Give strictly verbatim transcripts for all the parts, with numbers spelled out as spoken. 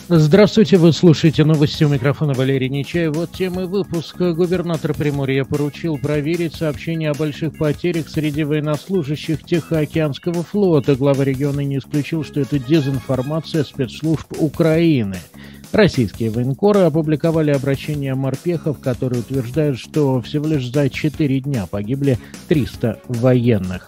Здравствуйте, вы слушаете новости, у микрофона Валерий Нечаев. Вот темы выпуска. Губернатор Приморья поручил проверить сообщения о больших потерях среди военнослужащих Тихоокеанского флота. Глава региона не исключил, что это дезинформация спецслужб Украины. Российские военкоры опубликовали обращение морпехов, которые утверждают, что всего лишь за четыре дня погибли триста военных.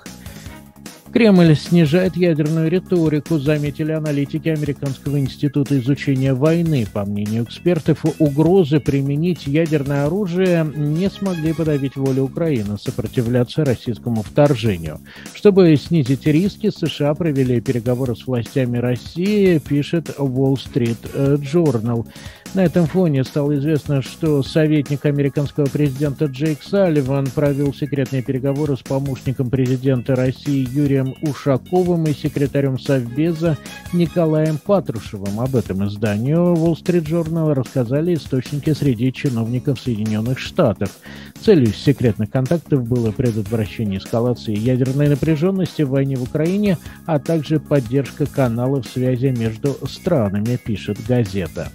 Кремль снижает ядерную риторику, заметили аналитики Американского института изучения войны. По мнению экспертов, угрозы применить ядерное оружие не смогли подавить волю Украины сопротивляться российскому вторжению. Чтобы снизить риски, США провели переговоры с властями России, пишет Wall Street Journal. На этом фоне стало известно, что советник американского президента Джейк Салливан провел секретные переговоры с помощником президента России Юрием Ушаковым и секретарем Совбеза Николаем Патрушевым. Об этом изданию Wall Street Journal рассказали источники среди чиновников Соединенных Штатов. Целью секретных контактов было предотвращение эскалации ядерной напряженности в войне в Украине, а также поддержка каналов связи между странами, пишет газета.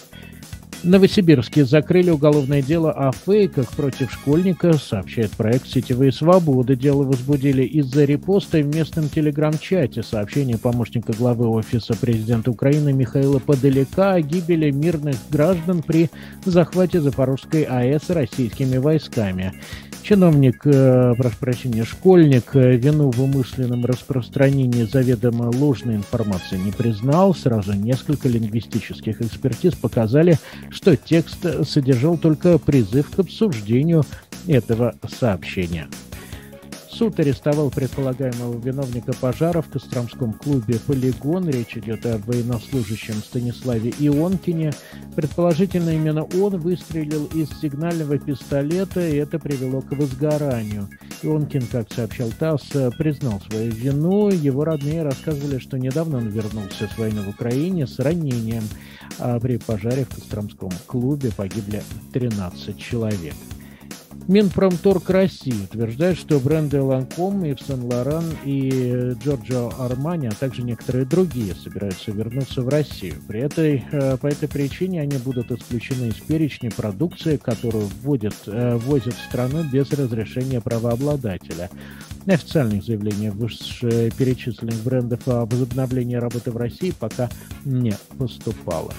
В Новосибирске закрыли уголовное дело о фейках против школьника, сообщает проект «Сетевые свободы». Дело возбудили из-за репоста в местном телеграм-чате сообщения помощника главы Офиса президента Украины Михаила Подоляка о гибели мирных граждан при захвате Запорожской АЭС российскими войсками. Чиновник, э, прошу прощения, школьник э, вину в умышленном распространении заведомо ложной информации не признал. Сразу несколько лингвистических экспертиз показали, что текст содержал только призыв к обсуждению этого сообщения. Суд арестовал предполагаемого виновника пожара в Костромском клубе «Полигон». Речь идет о военнослужащем Станиславе Ионкине. Предположительно, именно он выстрелил из сигнального пистолета, и это привело к возгоранию. Ионкин, как сообщал ТАСС, признал свою вину. Его родные рассказывали, что недавно он вернулся с войны в Украине с ранением. А при пожаре в Костромском клубе погибли тринадцать человек. Минпромторг России утверждает, что бренды Lancome, Yves Saint Laurent и Giorgio Armani, а также некоторые другие собираются вернуться в Россию. При этой, по этой причине они будут исключены из перечня продукции, которую вводят, ввозят в страну без разрешения правообладателя. Официальных заявлений вышеперечисленных брендов о возобновлении работы в России пока не поступало.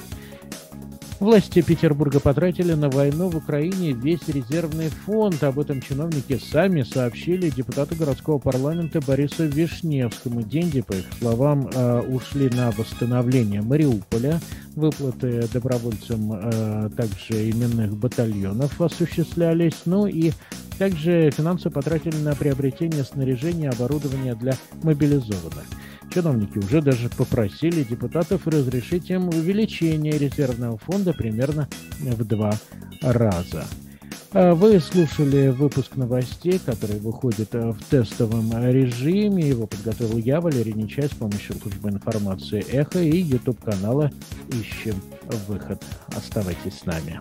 Власти Петербурга потратили на войну в Украине весь резервный фонд. Об этом чиновники сами сообщили депутату городского парламента Борису Вишневскому. Деньги, по их словам, ушли на восстановление Мариуполя, выплаты добровольцам также именных батальонов осуществлялись, ну и также финансы потратили на приобретение снаряжения и оборудования для мобилизованных. Чиновники уже даже попросили депутатов разрешить им увеличение резервного фонда примерно в два раза. Вы слушали выпуск новостей, который выходит в тестовом режиме. Его подготовил я, Валерий Нечаев, с помощью службы информации «Эхо» и YouTube-канала «Ищем выход». Оставайтесь с нами.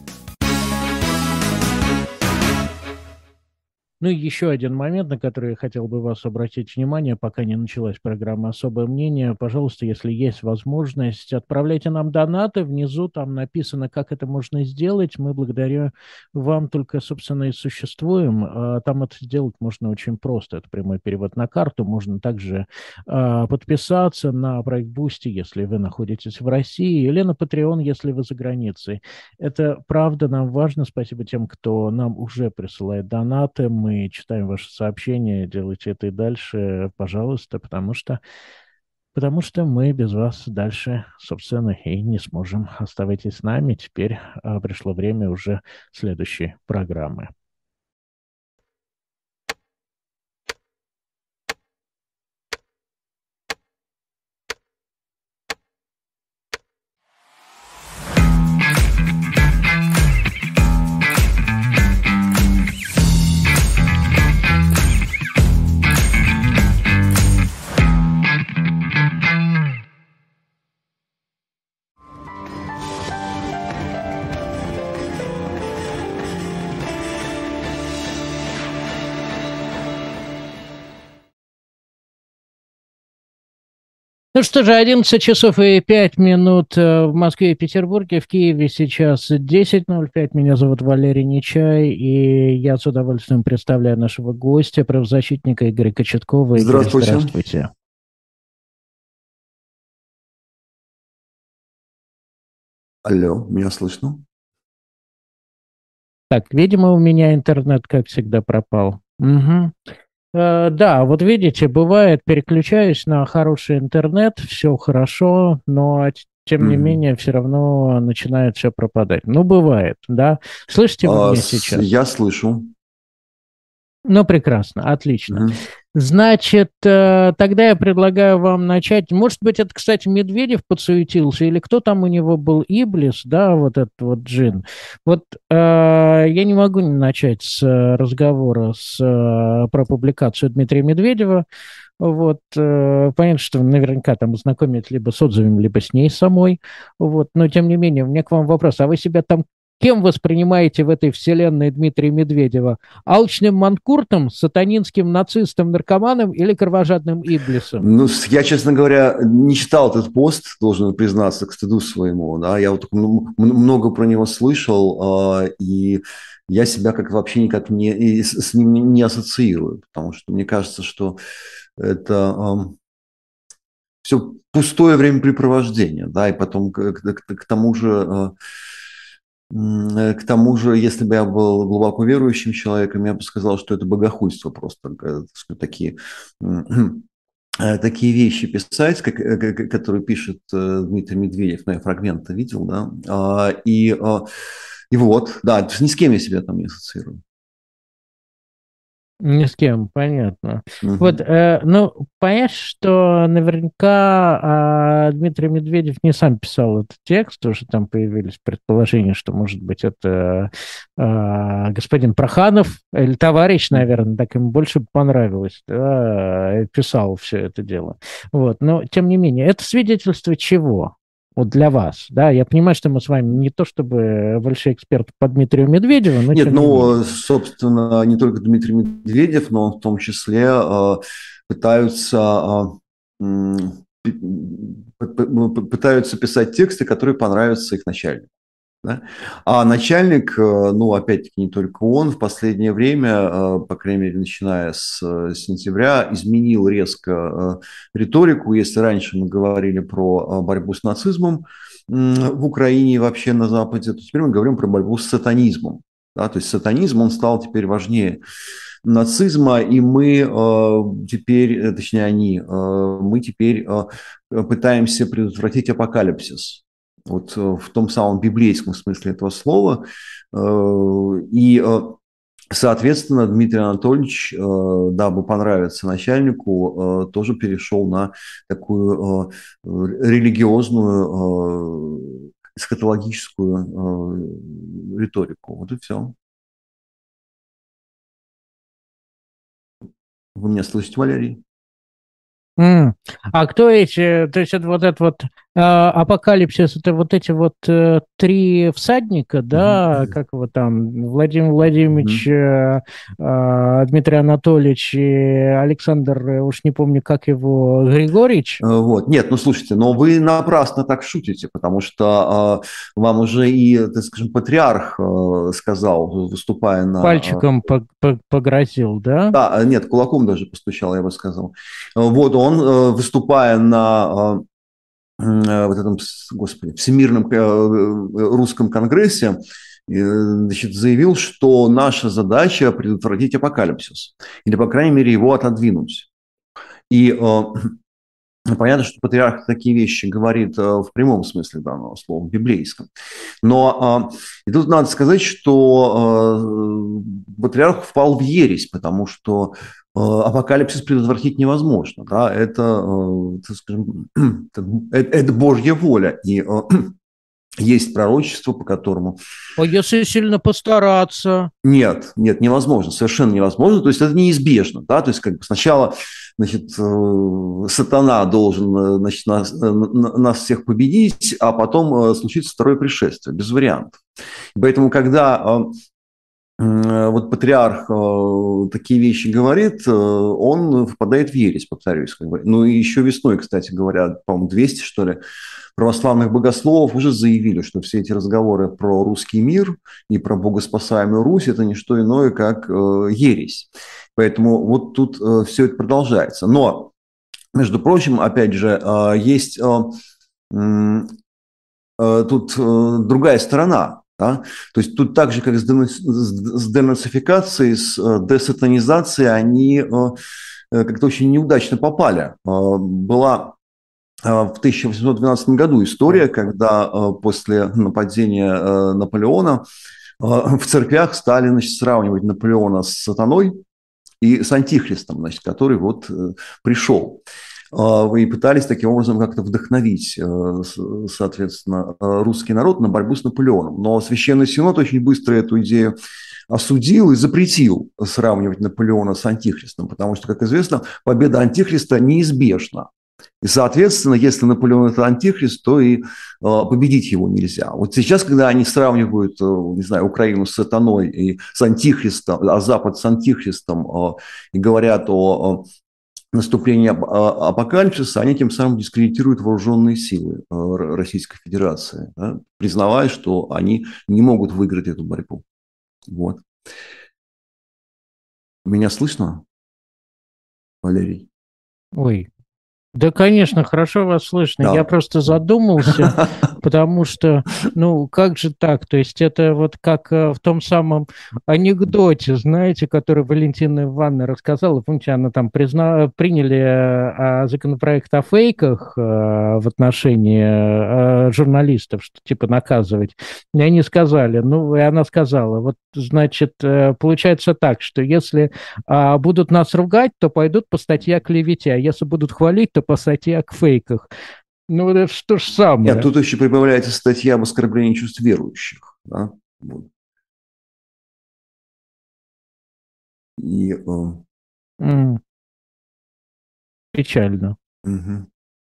Ну и еще один момент, на который я хотел бы вас обратить внимание, пока не началась программа «Особое мнение». Пожалуйста, если есть возможность, отправляйте нам донаты. Внизу там написано, как это можно сделать. Мы благодаря вам только, собственно, и существуем. Там это сделать можно очень просто. Это прямой перевод на карту. Можно также подписаться на проект Boosty, если вы находитесь в России, или на Patreon, если вы за границей. Это правда нам важно. Спасибо тем, кто нам уже присылает донаты. Мы Мы читаем ваши сообщения, делайте это и дальше, пожалуйста, потому что, потому что мы без вас дальше, собственно, и не сможем. Оставайтесь с нами. Теперь а, пришло время уже следующей программы. Ну что же, одиннадцать часов и пять минут в Москве и Петербурге, в Киеве сейчас десять ноль пять. Меня зовут Валерий Нечай, и я с удовольствием представляю нашего гостя, правозащитника Игоря Кочеткова. Игорь, Здравствуйте. здравствуйте. Алло, меня слышно? Так, видимо, у меня интернет, как всегда, пропал. Угу. Э, да, вот видите, бывает, переключаюсь на хороший интернет, все хорошо, но т- тем не Мгм. менее все равно начинает все пропадать. Ну, бывает, да. Слышите вы А, меня с- сейчас? я слышу. Ну, прекрасно, отлично. Мгм. Значит, э, тогда я предлагаю вам начать. Может быть, это, кстати, Медведев подсуетился, или кто там у него был, Иблис, да, вот этот вот джин. Вот э, я не могу не начать с э, разговора с, э, про публикацию Дмитрия Медведева. Вот, э, понятно, что наверняка там знакомят либо с отзывами, либо с ней самой. Вот, но тем не менее, у меня к вам вопрос. А вы себя там кем воспринимаете в этой вселенной Дмитрия Медведева? Алчным манкуртом, сатанинским нацистом, наркоманом или кровожадным иблисом? Ну, с- я, честно говоря, не читал этот пост, должен признаться, к стыду своему. Да? Я вот так м- м- много про него слышал, а, и я себя как вообще никак не, и с, с ним не, не ассоциирую, потому что мне кажется, что это все пустое времяпрепровождение, да, и потом к, к- к- к тому же а, М, э, К тому же, если бы я был глубоко верующим человеком, я бы сказал, что это богохульство просто, э, так сказать, такие, м, э, такие вещи писать, как, э, как- которые пишет э, Дмитрий Медведев, ну, я фрагменты видел, да, А, и, а, и вот, да, то есть ни с кем я себя там не ассоциирую. Ни с кем, понятно. Вот, Мгм. э, ну, понятно, что наверняка а, Дмитрий Медведев не сам писал этот текст, уже там появились предположения, что, может быть, это а, господин Проханов или товарищ, наверное, так ему больше понравилось, да, писал все это дело. Вот, но, тем не менее, это свидетельство чего? Вот для вас, да, я понимаю, что мы с вами не то чтобы большие эксперты по Дмитрию Медведеву, но Нет, тем не ну, менее. собственно, не только Дмитрий Медведев, но он в том числе э, пытаются, э, м, пи- п- п- ну, п- пытаются писать тексты, которые понравятся их начальнику. Да? А начальник, э, ну, опять-таки, не только он, в последнее время, э, по крайней мере, начиная с э, сентября, изменил резко э, риторику. Если раньше мы говорили про э, борьбу с нацизмом м, в Украине и вообще на Западе, то теперь мы говорим про борьбу с сатанизмом. Да? То есть сатанизм, он стал теперь важнее нацизма, и мы э, теперь, э, точнее они, э, мы теперь э, пытаемся предотвратить апокалипсис. Вот э, в том самом библейском смысле этого слова. Э, и, э, соответственно, Дмитрий Анатольевич, э, дабы понравиться начальнику, э, тоже перешел на такую э, религиозную, э, эсхатологическую э, риторику. Вот и все. Вы меня слышите, Валерий? М. А кто эти, то есть это вот этот вот а, апокалипсис, это вот эти вот э, три всадника, да, Мгм. как его там, Владимир Владимирович, Мгм. э, а, Дмитрий Анатольевич и Александр, э, уж не помню, как его, Григорьевич, Э, Вот. Нет, ну слушайте, но вы напрасно так шутите, потому что э, вам уже и, так скажем, патриарх э, сказал, выступая на... э, пальчиком по- по- погрозил, да? да, э, нет, кулаком даже постучал, я бы сказал. Э, Вот он, э, выступая на э, м, э, вот этом, с- господи, Всемирном э, э, русском конгрессе, э, значит, заявил, что наша задача предотвратить апокалипсис, или, по крайней мере, его отодвинуть. И э, ну, понятно, что патриарх такие вещи говорит э, в прямом смысле данного слова, в библейском. Но э, и тут надо сказать, что э, патриарх впал в ересь, потому что э, апокалипсис предотвратить невозможно. Да? Это, э, так скажем, это, это Божья воля. И э, есть пророчество, по которому А если сильно постараться? нет, нет, невозможно, совершенно невозможно. То есть это неизбежно, да. То есть как бы сначала, значит, э, сатана должен, э, значит, нас, э, нас всех победить, а потом э, случится второе пришествие, без вариантов. Поэтому, когда вот патриарх такие вещи говорит, он впадает в ересь, повторюсь. Как бы. Ну и еще весной, кстати говоря, по-моему, двести, что ли, православных богословов уже заявили, что все эти разговоры про русский мир и про богоспасаемую Русь – это не что иное, как ересь. Поэтому вот тут все это продолжается. Но, между прочим, опять же, есть тут другая сторона. Да? То есть тут так же, как с денацификацией, с десатанизацией, они как-то очень неудачно попали. Была в тысяча восемьсот двенадцатом году история, когда после нападения Наполеона в церквях стали, значит, сравнивать Наполеона с сатаной и с антихристом, значит, который вот пришел. И пытались таким образом как-то вдохновить, соответственно, русский народ на борьбу с Наполеоном. Но Священный Синод очень быстро эту идею осудил и запретил сравнивать Наполеона с антихристом, потому что, как известно, победа антихриста неизбежна. И, соответственно, если Наполеон – это антихрист, то и победить его нельзя. Вот сейчас, когда они сравнивают, не знаю, Украину с сатаной и с антихристом, а Запад с антихристом, и говорят о наступление апокалипсиса, они тем самым дискредитируют вооруженные силы Российской Федерации, да, признавая, что они не могут выиграть эту борьбу. Вот. Меня слышно, Валерий? Ой, да, конечно, хорошо вас слышно. Да. Я просто задумался, потому что, ну, как же так? То есть это вот как в том самом анекдоте, знаете, который Валентина Ивановна рассказала. Помните, она там призна... приняли законопроект о фейках в отношении журналистов, что типа наказывать. И они сказали, ну, и она сказала, вот, значит, получается так, что если будут нас ругать, то пойдут по статье о клевете, а если будут хвалить, то по статье о фейках. Ну, это что ж самое. Нет, тут еще прибавляется статья об оскорблении чувств верующих. Да? Вот. И, mm. Печально. Угу.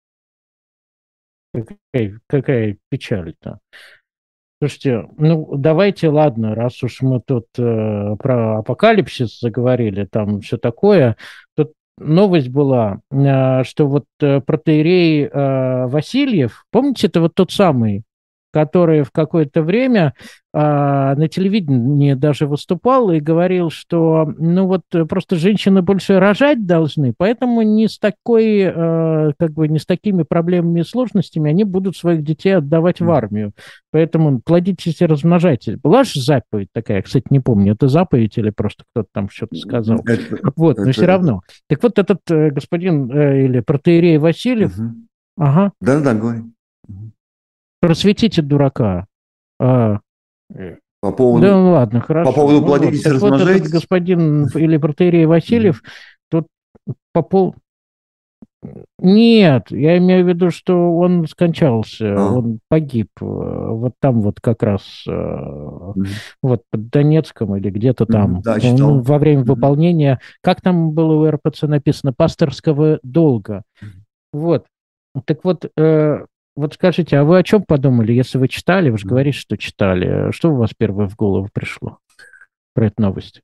Какая, какая печаль-то. Слушайте, ну давайте, ладно, раз уж мы тут э, про апокалипсис заговорили, там все такое, тут новость была, э, что вот э, протоиерей э, Васильев, помните, это вот тот самый, который в какое-то время э, на телевидении даже выступал и говорил, что, ну вот, просто женщины больше рожать должны, поэтому не с такой, э, как бы, не с такими проблемами и сложностями они будут своих детей отдавать в армию. Поэтому плодитесь и размножайтесь. Была же заповедь такая, кстати, не помню, это заповедь или просто кто-то там что-то сказал. Это, вот, но это... все равно. Так вот этот э, господин э, или протоиерей Васильев, угу. ага. Да-да, говори. Просветите дурака. А, по поводу, да, ну ладно, хорошо. По поводу ну, плодитесь вот. и размножайтесь. Вот этот господин или протоиерей Васильев, тут по пол... Нет, я имею в виду, что он скончался, а. он погиб. Вот там вот как раз, mm-hmm. вот под Донецком или где-то там, mm-hmm. да, он, во время mm-hmm. выполнения, как там было у эр пэ цэ написано, пасторского долга. Mm-hmm. Вот. Так вот, э, вот скажите, а вы о чем подумали, если вы читали, вы же mm-hmm. говорите, что читали, что у вас первое в голову пришло про эту новость?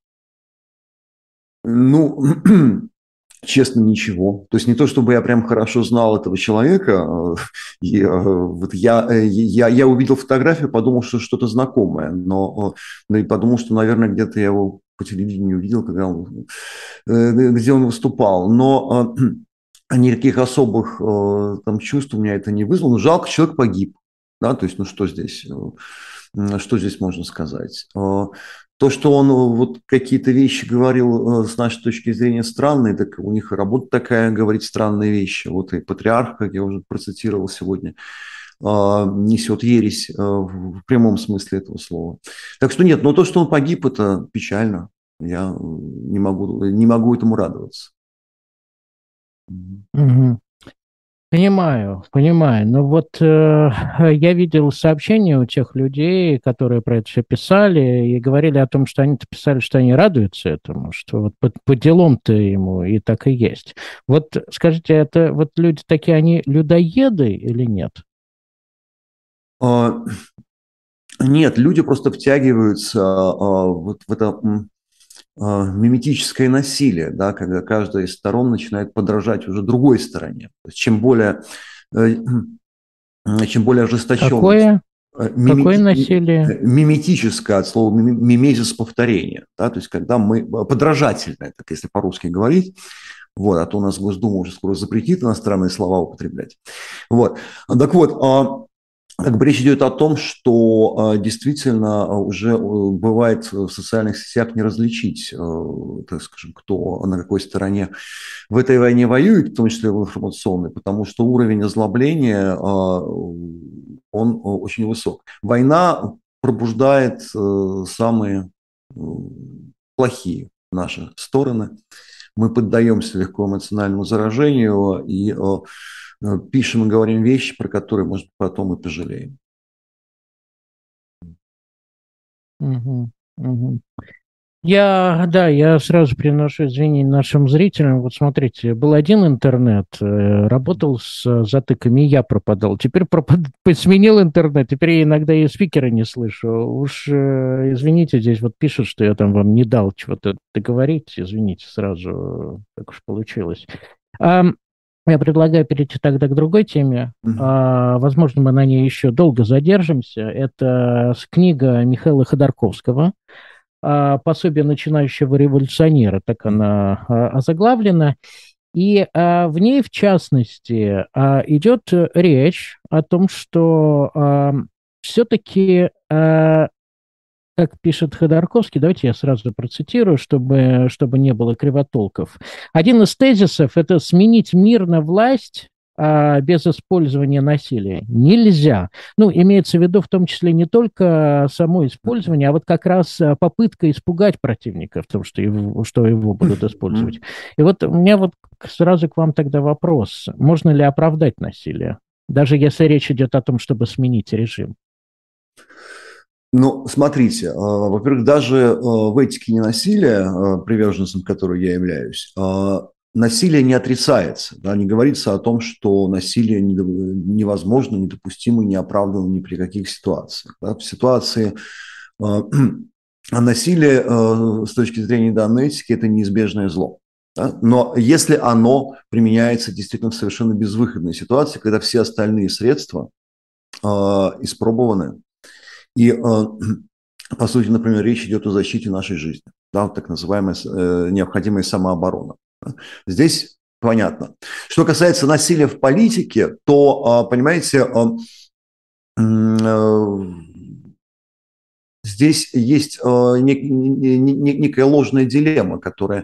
Ну... Честно, ничего. То есть не то, чтобы я прям хорошо знал этого человека. И, вот я, я, я увидел фотографию, подумал, что что-то знакомое. Но и подумал, что, наверное, где-то я его по телевидению увидел, когда он, где он выступал. Но никаких особых там чувств у меня это не вызвало. Но жалко, человек погиб. Да? То есть, ну что здесь, что здесь можно сказать? То, что он вот какие-то вещи говорил с нашей точки зрения странные, так у них и работа такая, говорить странные вещи. Вот и патриарх, как я уже процитировал сегодня, несет ересь в прямом смысле этого слова. Так что нет, но то, что он погиб, это печально. Я не могу, не могу этому радоваться. Угу. Понимаю, понимаю. Но вот э, я видел сообщения у тех людей, которые про это все писали, и говорили о том, что они-то писали, что они радуются этому, что вот по, по делам-то ему и так и есть. Вот скажите, это вот люди такие, они людоеды или нет? А, Нет, люди просто втягиваются а, вот в это м, а, миметическое насилие, да, когда каждая из сторон начинает подражать уже другой стороне. То есть чем более, э, чем более ожесточенно, Какое, э, какое мимити- насилие? э, миметическое от слова мими- мимезис повторение, да, то есть когда мы подражательное, так если по-русски говорить, вот, а то у нас Госдума уже скоро запретит иностранные слова употреблять. Вот. Так вот, а, как бы речь идет о том, что э, действительно э, уже э, бывает в социальных сетях не различить, э, так скажем, кто на какой стороне в этой войне воюет, в том числе в информационной, потому что уровень озлобления, э, он э, очень высок. Война пробуждает э, самые э, плохие наши стороны. Мы поддаемся легко эмоциональному заражению и э, э, пишем и говорим вещи, про которые, может, потом и пожалеем. Мгм, мгм. Я, да, я сразу приношу извинения нашим зрителям. Вот смотрите, был один интернет, э, работал с э, затыками, и я пропадал. Теперь пропад... сменил интернет, теперь я иногда и спикера не слышу. Уж, э, извините, здесь вот пишут, что я там вам не дал чего-то договорить. Извините, сразу, э, так уж получилось. А, я предлагаю перейти тогда к другой теме. Мгм. А, возможно, мы на ней еще долго задержимся. Это с- книга Михаила Ходорковского а, «Пособие начинающего революционера», так она а, озаглавлена. И а, в ней, в частности, а, идет э, речь о том, что все-таки, как пишет Ходорковский, давайте я сразу процитирую, чтобы, чтобы не было кривотолков. Один из тезисов – это сменить мир на власть а, без использования насилия. Нельзя. Ну, имеется в виду в том числе не только само использование, а вот как раз а, попытка испугать противника в том, что его, что его будут использовать. Мгм. И вот у меня вот сразу к вам тогда вопрос. Можно ли оправдать насилие, даже если речь идет о том, чтобы сменить режим? Ну, смотрите, э, во-первых, даже э, в этике ненасилия, э, приверженцем которой я являюсь, э, насилие не отрицается. Да, не говорится о том, что насилие недо- невозможно, недопустимо, не оправдано ни при каких ситуациях. Да. В ситуации э, насилия э, с точки зрения данной этики это неизбежное зло. Да. Но если оно применяется действительно в совершенно безвыходной ситуации, когда все остальные средства э, испробованы, и, э, по сути, например, речь идет о защите нашей жизни, да, так называемая э, необходимая самооборона. Да. Здесь понятно. Что касается насилия в политике, то, э, понимаете, э, э, здесь есть э, нек- не- не- не- некая ложная дилемма, которая,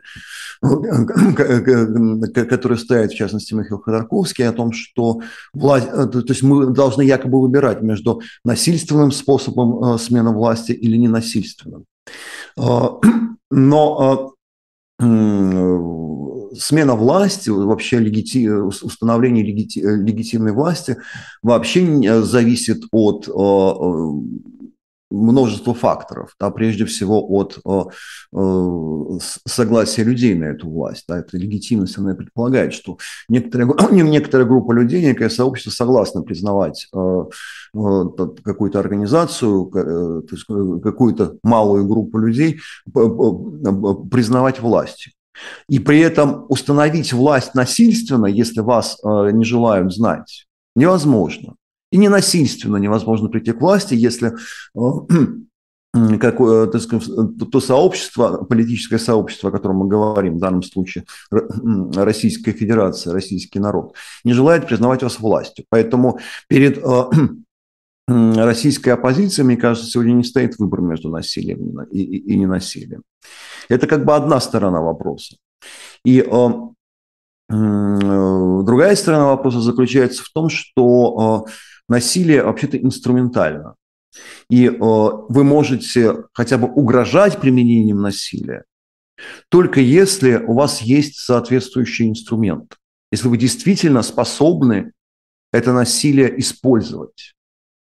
которая ставит, в частности, Михаил Ходорковский, о том, что власть, э, то то есть мы должны якобы выбирать между насильственным способом э, смены власти или ненасильственным. Э, Но э, м, смена власти, вообще легити- установление легити- легитимной власти вообще не зависит от э, множество факторов, да, прежде всего от э, э, согласия людей на эту власть. Да, эта легитимность, она предполагает, что некоторая, некоторая группа людей, некое сообщество согласно признавать э, э, какую-то организацию, э, то есть какую-то малую группу людей признавать властью. И при этом установить власть насильственно, если вас э, не желают знать, невозможно. И ненасильственно невозможно прийти к власти, если э, какое, так сказать, то сообщество, политическое сообщество, о котором мы говорим, в данном случае Российская Федерация, российский народ, не желает признавать вас властью. Поэтому перед э, российской оппозицией, мне кажется, сегодня не стоит выбор между насилием и, и, и ненасилием. Это как бы одна сторона вопроса. И э, другая сторона вопроса заключается в том, что э, насилие вообще-то инструментально. И э, вы можете хотя бы угрожать применением насилия, только если у вас есть соответствующий инструмент. Если вы действительно способны это насилие использовать.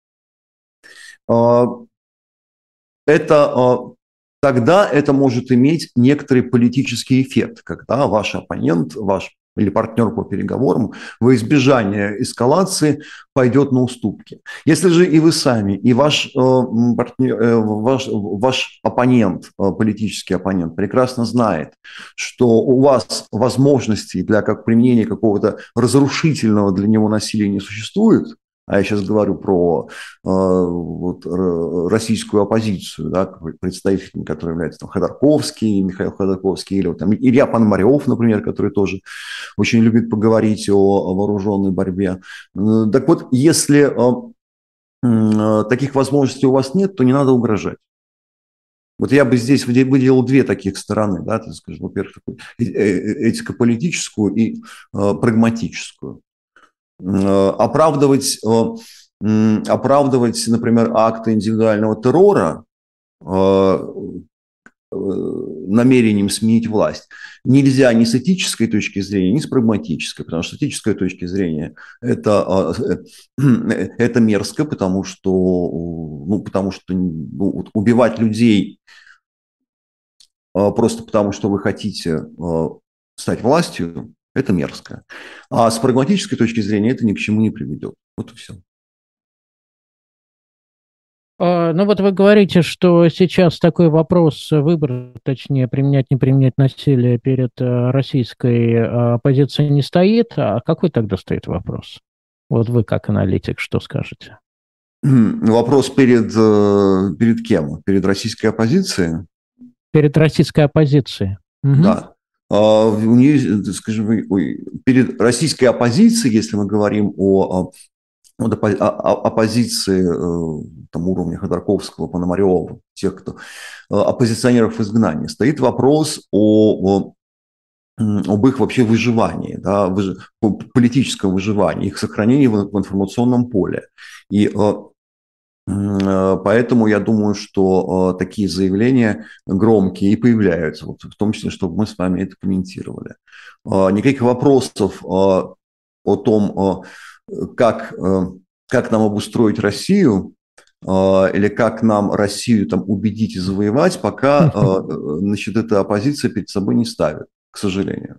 Э, это э, тогда это может иметь некоторый политический эффект, когда ваш оппонент, ваш или партнер по переговорам во избежание эскалации пойдет на уступки. Если же и вы сами, и ваш, э, партнер, э, ваш, ваш оппонент, э, политический оппонент, прекрасно знает, что у вас возможностей для как применения какого-то разрушительного для него насилия не существует, а я сейчас говорю про э, вот, российскую оппозицию, да, представителями, которые являются там, Ходорковский, Михаил Ходорковский, или вот, там, Илья Пономарев, например, который тоже очень любит поговорить о, о вооруженной борьбе. Так вот, если э, э, таких возможностей у вас нет, то не надо угрожать. Вот я бы здесь выделил две таких стороны, да, так скажем, во-первых, этико-политическую и э, прагматическую. Оправдывать, оправдывать, например, акты индивидуального террора намерением сменить власть нельзя ни с этической точки зрения, ни с прагматической, потому что с этической точки зрения это, это мерзко, потому что, ну, потому что ну, убивать людей просто потому, что вы хотите стать властью, это мерзко. А с прагматической точки зрения это ни к чему не приведет. Вот и все. Ну вот вы говорите, что сейчас такой вопрос, выбор, точнее, применять, не применять насилие перед российской оппозицией не стоит. А какой тогда стоит вопрос? Вот вы как аналитик что скажете? Вопрос перед, перед кем? Перед российской оппозицией? Перед российской оппозицией. Угу. Да. У нее, скажем, перед российской оппозицией, если мы говорим о, о, о оппозиции там, уровня Ходорковского, Пономарева, тех, кто оппозиционеров в изгнании, стоит вопрос о, о, об их вообще выживании, да, выж, политическом выживании, их сохранении в, в информационном поле. И поэтому я думаю, что такие заявления громкие и появляются, вот, в том числе, чтобы мы с вами это комментировали. Никаких вопросов о том, как, как нам обустроить Россию или как нам Россию там, убедить и завоевать, пока значит, эта оппозиция перед собой не ставит, к сожалению.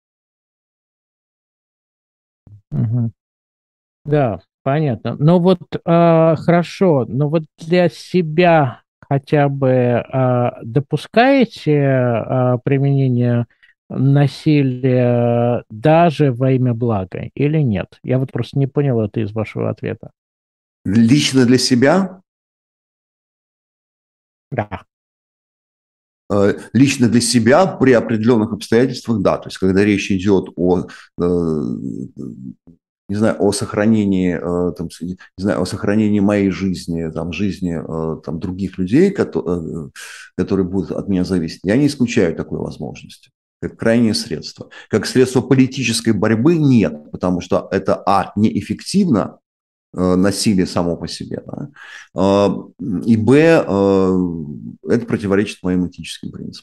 Да. Понятно. Но вот э, хорошо, но вот для себя хотя бы э, допускаете э, применение насилия даже во имя блага или нет? Я вот просто не понял это из вашего ответа. Лично для себя? Да. Лично для себя при определенных обстоятельствах, да. То есть, когда речь идет о... не знаю, о сохранении, там, не знаю, о сохранении моей жизни, там, жизни там, других людей, которые, которые будут от меня зависеть, я не исключаю такой возможности. Как крайнее средство. Как средство политической борьбы нет, потому что это, а, неэффективно, насилие само по себе, да, и, б, это противоречит моим этическим принципам.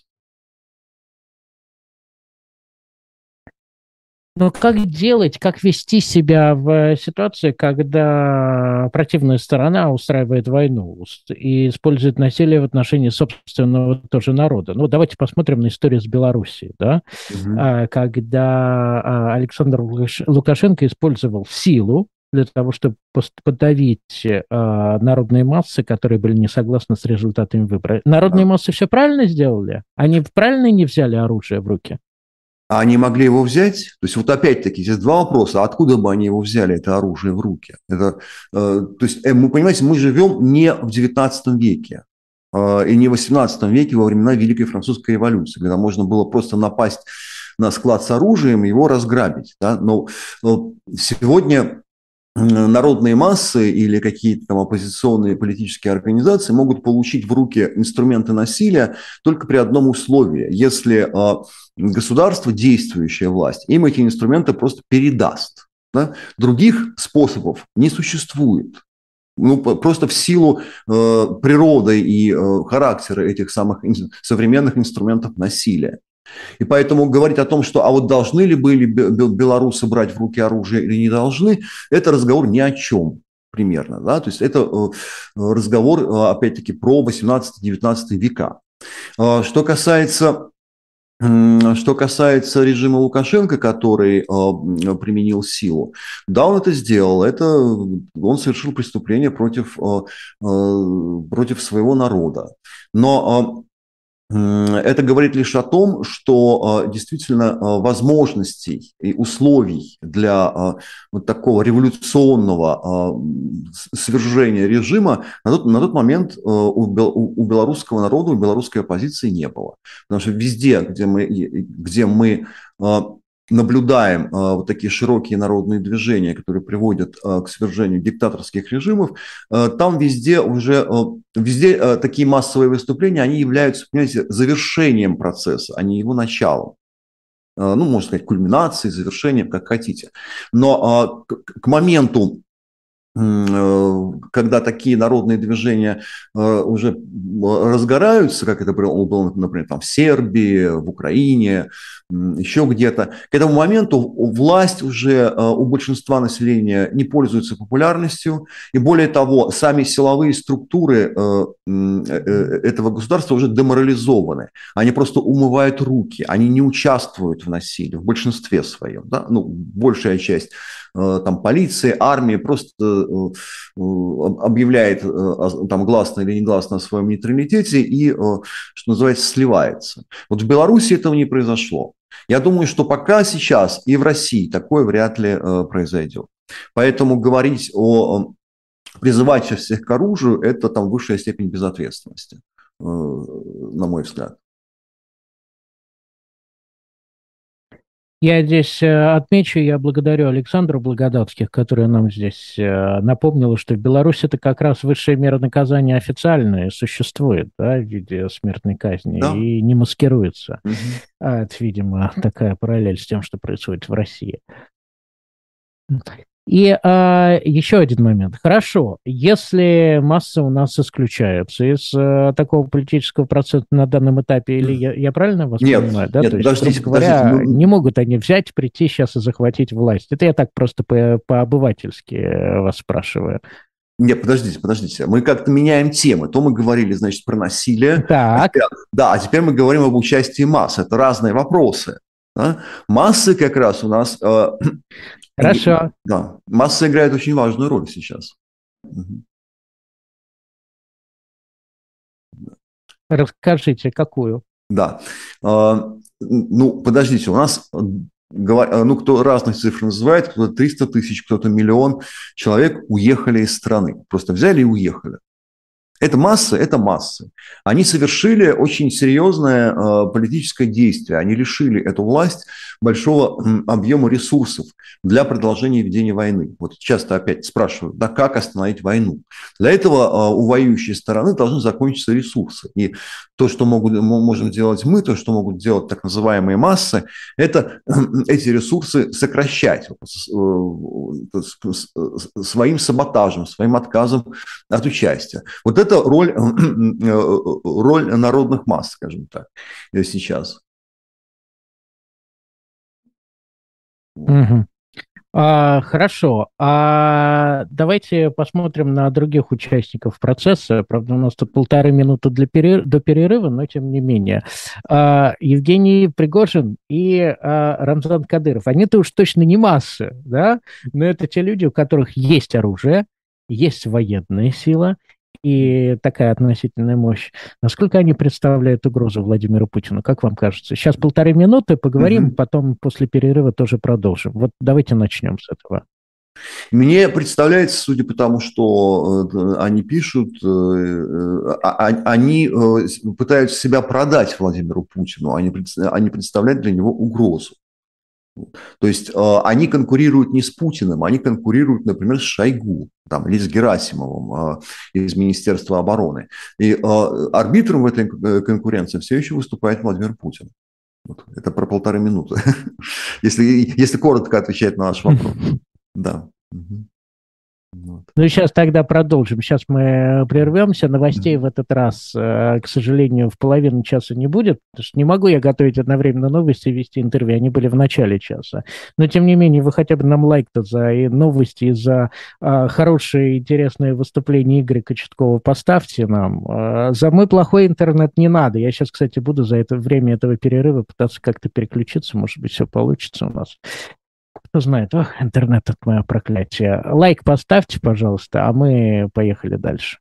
Но как делать, как вести себя в ситуации, когда противная сторона устраивает войну и использует насилие в отношении собственного тоже народа? Ну, давайте посмотрим на историю с Белоруссией, да? Угу. Когда Александр Лукашенко использовал силу для того, чтобы подавить народные массы, которые были не согласны с результатами выборов. Народные да. массы все правильно сделали? Они правильно не взяли оружие в руки? А они могли его взять? То есть вот опять-таки здесь два вопроса. Откуда бы они его взяли, это оружие в руки? Это, э, то есть, э, мы, понимаете, мы живем не в девятнадцатом веке э, и не в восемнадцатом веке во времена Великой Французской революции, когда можно было просто напасть на склад с оружием и его разграбить. Да? Но, но сегодня народные массы или какие-то там оппозиционные политические организации могут получить в руки инструменты насилия только при одном условии. Если э, государство, действующая власть, им эти инструменты просто передаст. Да? Других способов не существует. Ну, просто в силу э, природы и э, характера этих самых ин- современных инструментов насилия. И поэтому говорить о том, что а вот должны ли были белорусы брать в руки оружие или не должны, это разговор ни о чем примерно. Да? То есть это разговор, опять-таки, про восемнадцатый-девятнадцатый века. Что касается Что касается режима Лукашенко, который э, применил силу, да, он это сделал. Это он совершил преступление против, э, э, против своего народа. Но это говорит лишь о том, что действительно возможностей и условий для вот такого революционного свержения режима на тот, на тот момент у белорусского народа, у белорусской оппозиции не было. Потому что везде, где мы, где мы наблюдаем вот такие широкие народные движения, которые приводят к свержению диктаторских режимов, там везде уже везде такие массовые выступления, они являются, понимаете, завершением процесса, а не его началом. Ну, можно сказать, кульминацией, завершением, как хотите. Но к моменту, когда такие народные движения уже разгораются, как это было, например, там, в Сербии, в Украине, еще где-то, к этому моменту власть уже у большинства населения не пользуется популярностью, и более того, сами силовые структуры этого государства уже деморализованы. Они просто умывают руки, они не участвуют в насилии, в большинстве своем. Да? Ну, большая часть там, полиции, армии просто объявляет там гласно или негласно о своем нейтралитете и, что называется, сливается. Вот в Беларуси этого не произошло. Я думаю, что пока сейчас и в России такое вряд ли произойдет. Поэтому говорить о призывать всех к оружию – это там высшая степень безответственности, на мой взгляд. Я здесь отмечу, я благодарю Александру Благодатских, которая нам здесь напомнила, что в Беларуси это как раз высшая мера наказания официальная существует, да, в виде смертной казни, Да. и не маскируется. Угу. А это, видимо, такая параллель с тем, что происходит в России. И а, еще один момент. Хорошо, если массы у нас исключаются из а, такого политического процесса на данном этапе, или я, я правильно вас нет, понимаю? Да? Нет, То есть, подождите, грубо говоря, подождите. не могут они взять, прийти сейчас и захватить власть. Это я так просто по- по-обывательски вас спрашиваю. Нет, подождите, подождите. Мы как-то меняем темы. То мы говорили, значит, про насилие. Так. А теперь, да, а теперь мы говорим об участии масс. Это разные вопросы. Да? Массы как раз у нас... Э, Хорошо. Да, массы играют очень важную роль сейчас. Расскажите, какую? Да. Ну, подождите, у нас, ну, кто разных цифр называет, кто-то триста тысяч, кто-то миллион человек уехали из страны. Просто взяли и уехали. Это массы, это массы. Они совершили очень серьезное э, политическое действие. Они лишили эту власть большого э, объема ресурсов для продолжения ведения войны. Вот часто опять спрашивают, да как остановить войну? Для этого э, у воюющей стороны должны закончиться ресурсы. И то, что могут, можем делать мы, то, что могут делать так называемые массы, это э, эти ресурсы сокращать э, своим саботажем, своим отказом от участия. Вот это роль, роль народных масс, скажем так, сейчас. Угу. А, хорошо. А давайте посмотрим на других участников процесса. Правда, у нас тут полторы минуты для перер... до перерыва, но тем не менее. А, Евгений Пригожин и а, Рамзан Кадыров. Они-то уж точно не массы, да? Но это те люди, у которых есть оружие, есть военная сила и такая относительная мощь. Насколько они представляют угрозу Владимиру Путину? Как вам кажется? Сейчас полторы минуты поговорим, mm-hmm. потом после перерыва тоже продолжим. Вот давайте начнем с этого. Мне представляется, судя по тому, что они пишут, они пытаются себя продать Владимиру Путину, они представляют для него угрозу. То есть э, они конкурируют не с Путиным, они конкурируют, например, с Шойгу там, или с Герасимовым э, из Министерства обороны. И э, арбитром в этой конкуренции все еще выступает Владимир Путин. Вот. Это про полторы минуты, если, если коротко отвечать на наш вопрос. Да. Вот. Ну, сейчас тогда продолжим. Сейчас мы прервемся. Новостей в этот раз, э, к сожалению, в половину часа не будет, потому что не могу я готовить одновременно новости и вести интервью. Они были в начале часа. Но, тем не менее, вы хотя бы нам лайк-то за и новости, и за э, хорошее, интересное выступление Игоря Кочеткова поставьте нам. Э, за мой плохой интернет не надо. Я сейчас, кстати, буду за это время этого перерыва пытаться как-то переключиться. Может быть, все получится у нас. Кто знает, ох, интернет — это мое проклятие. Лайк поставьте, пожалуйста, а мы поехали дальше.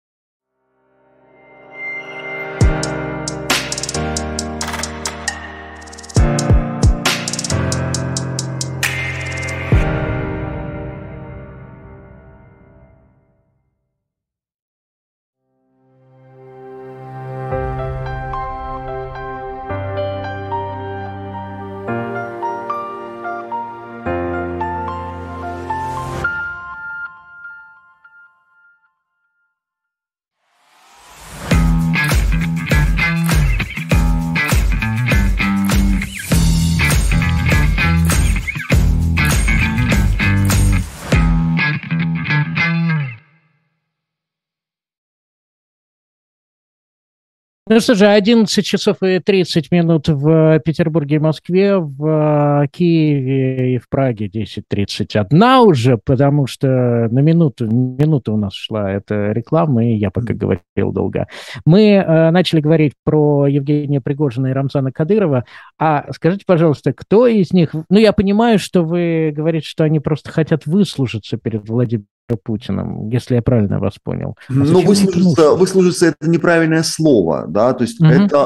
Ну что же, одиннадцать часов и тридцать минут в Петербурге и Москве, в Киеве и в Праге десять тридцать один уже, потому что на минуту, минута у нас шла эта реклама, и я пока говорил долго. Мы э, начали говорить про Евгения Пригожина и Рамзана Кадырова, а скажите, пожалуйста, кто из них... Ну, я понимаю, что вы говорите, что они просто хотят выслужиться перед Владимиром Путиным, если я правильно вас понял. А Ну, выслужиться, выслужиться – это неправильное слово, да, то есть угу. это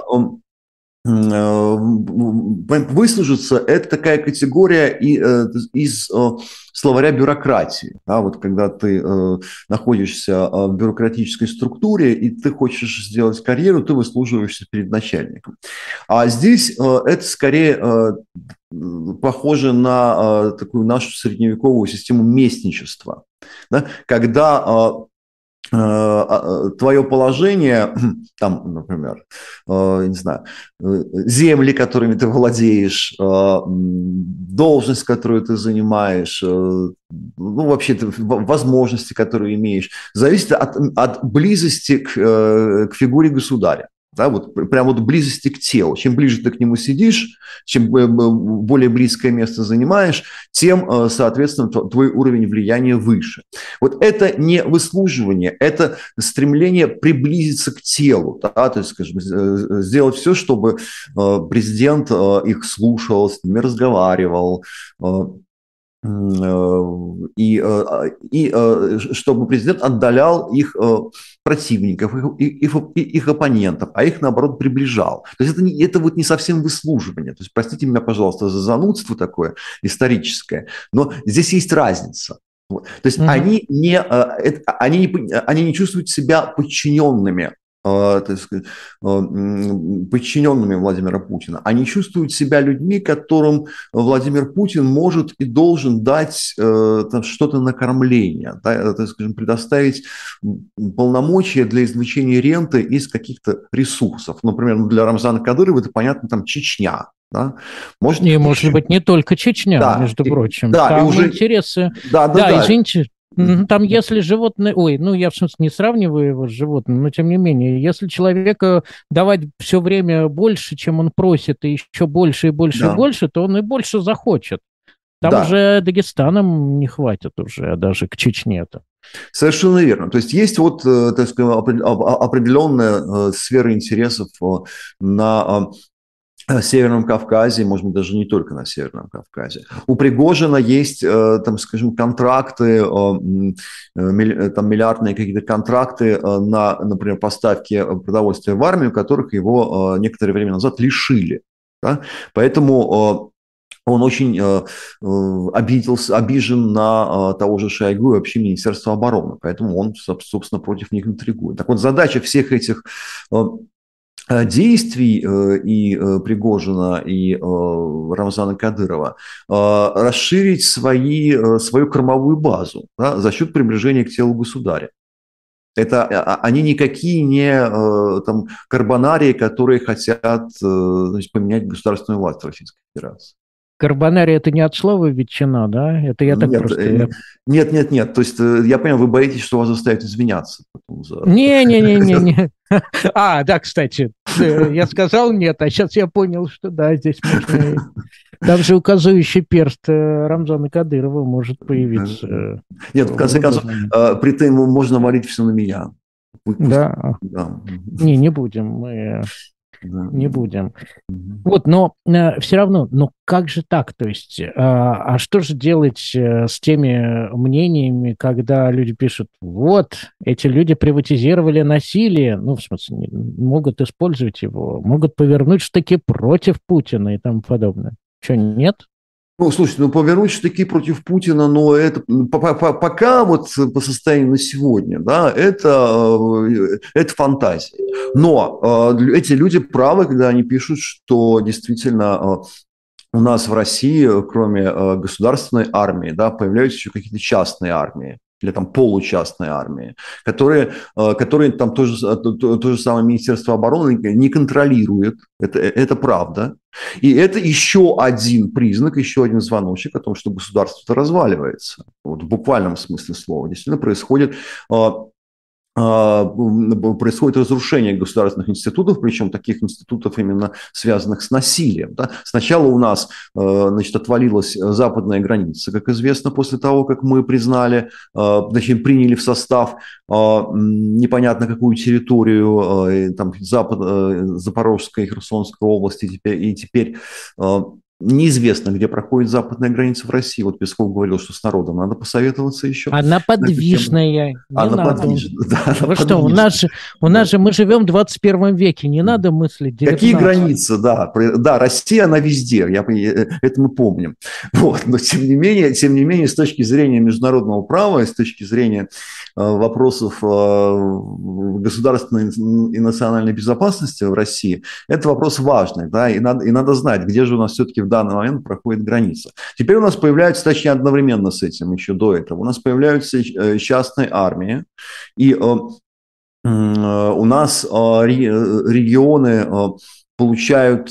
выслужиться – это такая категория из словаря бюрократии, да, вот когда ты находишься в бюрократической структуре и ты хочешь сделать карьеру, ты выслуживаешься перед начальником. А здесь это скорее похоже на такую нашу средневековую систему местничества. Да? Когда э, э, твое положение, там, например, э, не знаю, земли, которыми ты владеешь, э, должность, которую ты занимаешь, э, ну, вообще возможности, которые имеешь, зависит от, от близости к, э, к фигуре государя. Да, вот прям вот близости к телу. Чем ближе ты к нему сидишь, чем более близкое место занимаешь, тем, соответственно, твой уровень влияния выше. Вот это не выслуживание, это стремление приблизиться к телу, да, то есть, скажем, сделать все, чтобы президент их слушал, с ними разговаривал, и, и чтобы президент отдалял их противников, их, их, их оппонентов, а их, наоборот, приближал. То есть это, не, это вот не совсем выслуживание. То есть, простите меня, пожалуйста, за занудство такое историческое, но здесь есть разница. Вот. То есть mm-hmm. они, не, они, не, они не чувствуют себя подчиненными, так сказать, подчиненными Владимира Путина. Они чувствуют себя людьми, которым Владимир Путин может и должен дать там, что-то на кормление, да, так скажем, предоставить полномочия для извлечения ренты из каких-то ресурсов. Например, для Рамзана Кадырова это, понятно, там Чечня. Да? Может, и, может быть, не только Чечня, да, между и, прочим. Да, там и уже... интересы... Да, да, да, да. извините... Там, если животное... Ой, ну, я, в смысле, не сравниваю его с животным, но, тем не менее, если человеку давать все время больше, чем он просит, и еще больше, и больше, да. и больше, то он и больше захочет. Там да. уже Дагестаном не хватит уже даже к Чечне-то. Совершенно верно. То есть есть вот, так сказать, определенная сфера интересов на... Северном Кавказе, может быть, даже не только на Северном Кавказе. У Пригожина есть, там, скажем, контракты, там, миллиардные какие-то контракты на, например, поставки продовольствия в армию, которых его некоторое время назад лишили. Да? Поэтому он очень обиделся, обижен на того же Шойгу и вообще Министерство обороны. Поэтому он, собственно, против них интригует. Так вот, задача всех этих действий и Пригожина, и Рамзана Кадырова расширить свои, свою кормовую базу, да, за счет приближения к телу государя. Это они никакие не там, карбонарии, которые хотят, значит, поменять государственную власть Российской Федерации. Карбонария — это не от слова ветчина, да? Это я так Нет, просто... э, я- нет, нет, нет. То есть я понял, вы боитесь, что вас заставят извиняться потом за... Не-не-не-не-не. А, да, кстати, э, я сказал нет, а сейчас я понял, что да, здесь можно... и- Там же указывающий перст э, Рамзана Кадырова может появиться э, Нет, в в конце любой концов, момент. э, при этом можно валить все на меня. Пусть- пусть- Да, да. не, не будем, мы Да. не будем. Мгм. Вот, но э, все равно, ну как же так? То есть, э, а что же делать э, с теми мнениями, когда люди пишут, вот, эти люди приватизировали насилие, ну, в смысле, не- могут использовать его, могут повернуть штыки против Путина и тому подобное. Что, нет? Ну, слушайте, ну повернуть штыки против Путина, но это по- по- по- пока вот по состоянию на сегодня, да, это, э, это фантазия. Но э, эти люди правы, когда они пишут, что действительно э, у нас в России, кроме э, государственной армии, да, появляются еще какие-то частные армии или там получастные армии, которые, э, которые там тоже, то, то, то же самое Министерство обороны не контролирует. Это, это правда. И это еще один признак, еще один звоночек о том, что государство-то разваливается. Вот в буквальном смысле слова. Действительно происходит э, происходит разрушение государственных институтов, причем таких институтов именно связанных с насилием. Да? Сначала у нас значит, отвалилась западная граница, как известно, после того, как мы признали, значит, приняли в состав непонятно какую территорию там, Запад, Запорожской и Херсонской области, и теперь, и теперь неизвестно, где проходит западная граница в России. Вот Песков говорил, что с народом надо посоветоваться еще. Она подвижная, не Она надо. подвижна, да, она Вы что, у подвижна. нас же, у Да. нас же мы живем в двадцать первом веке, не надо мыслить Какие девятнадцатым. границы, да, да, Россия, она везде, я, это мы помним. Вот, но тем не менее, тем не менее, с точки зрения международного права, с точки зрения вопросов государственной и национальной безопасности в России, это вопрос важный, да, и надо, и надо знать, где же у нас все-таки в данный момент проходит граница. Теперь у нас появляются, точнее, одновременно с этим, еще до этого, у нас появляются частные армии, и у нас регионы получают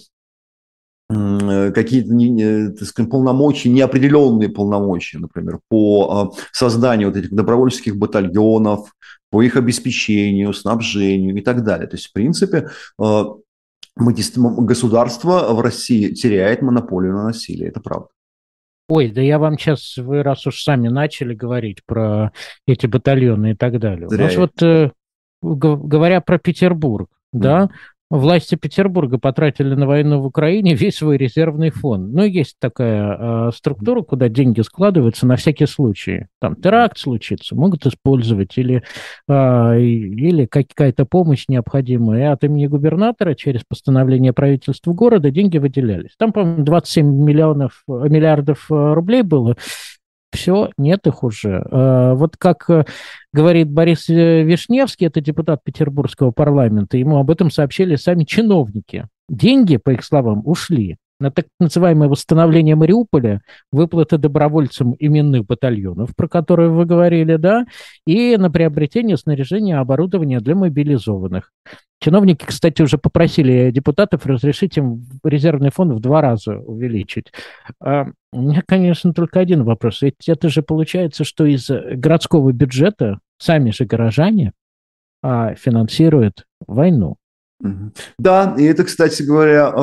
какие-то, так сказать, полномочия, неопределенные полномочия, например, по созданию вот этих добровольческих батальонов, по их обеспечению, снабжению и так далее. То есть, в принципе, мы, государство в России теряет монополию на насилие, это правда. Ой, да я вам сейчас, вы раз уж сами начали говорить про эти батальоны и так далее. У нас Теряет. вот, э, говоря про Петербург, да, власти Петербурга потратили на войну в Украине весь свой резервный фонд. Ну, есть такая э, структура, куда деньги складываются на всякий случай. Там теракт случится, могут использовать, или, э, или какая-то помощь необходимая. И от имени губернатора через постановление правительства города деньги выделялись. Там, по-моему, двадцать семь миллионов, миллиардов рублей было. Все, нет их уже. Вот как говорит Борис Вишневский, это депутат Петербургского парламента, ему об этом сообщили сами чиновники. Деньги, по их словам, ушли на так называемое восстановление Мариуполя, выплаты добровольцам именных батальонов, про которые вы говорили, да, и на приобретение снаряжения и оборудования для мобилизованных. Чиновники, кстати, уже попросили депутатов разрешить им резервный фонд в два раза увеличить. У меня, конечно, только один вопрос. Ведь это же получается, что из городского бюджета сами же горожане финансируют войну. Да, и это, кстати говоря,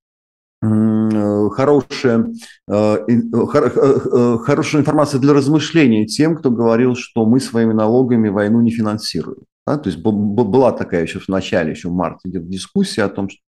хорошая, хорошая информация для размышления тем, кто говорил, что мы своими налогами войну не финансируем. Да? То есть была такая еще в начале, еще в марте, где-то дискуссия о том, что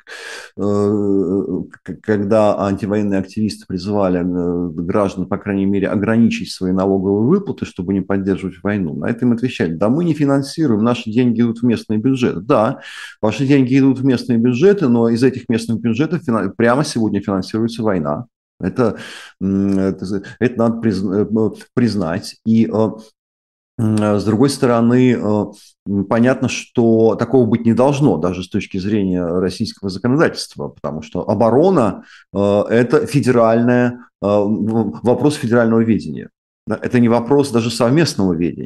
когда антивоенные активисты призывали граждан, по крайней мере, ограничить свои налоговые выплаты, чтобы не поддерживать войну, на это им отвечали: да мы не финансируем, наши деньги идут в местные бюджеты. Да, ваши деньги идут в местные бюджеты, но из этих местных бюджетов прямо сегодня финансируется война. Это, это, это надо признать. И с другой стороны, понятно, что такого быть не должно, даже с точки зрения российского законодательства, потому что оборона – это федеральное, вопрос федерального ведения. Это не вопрос даже совместного ведения.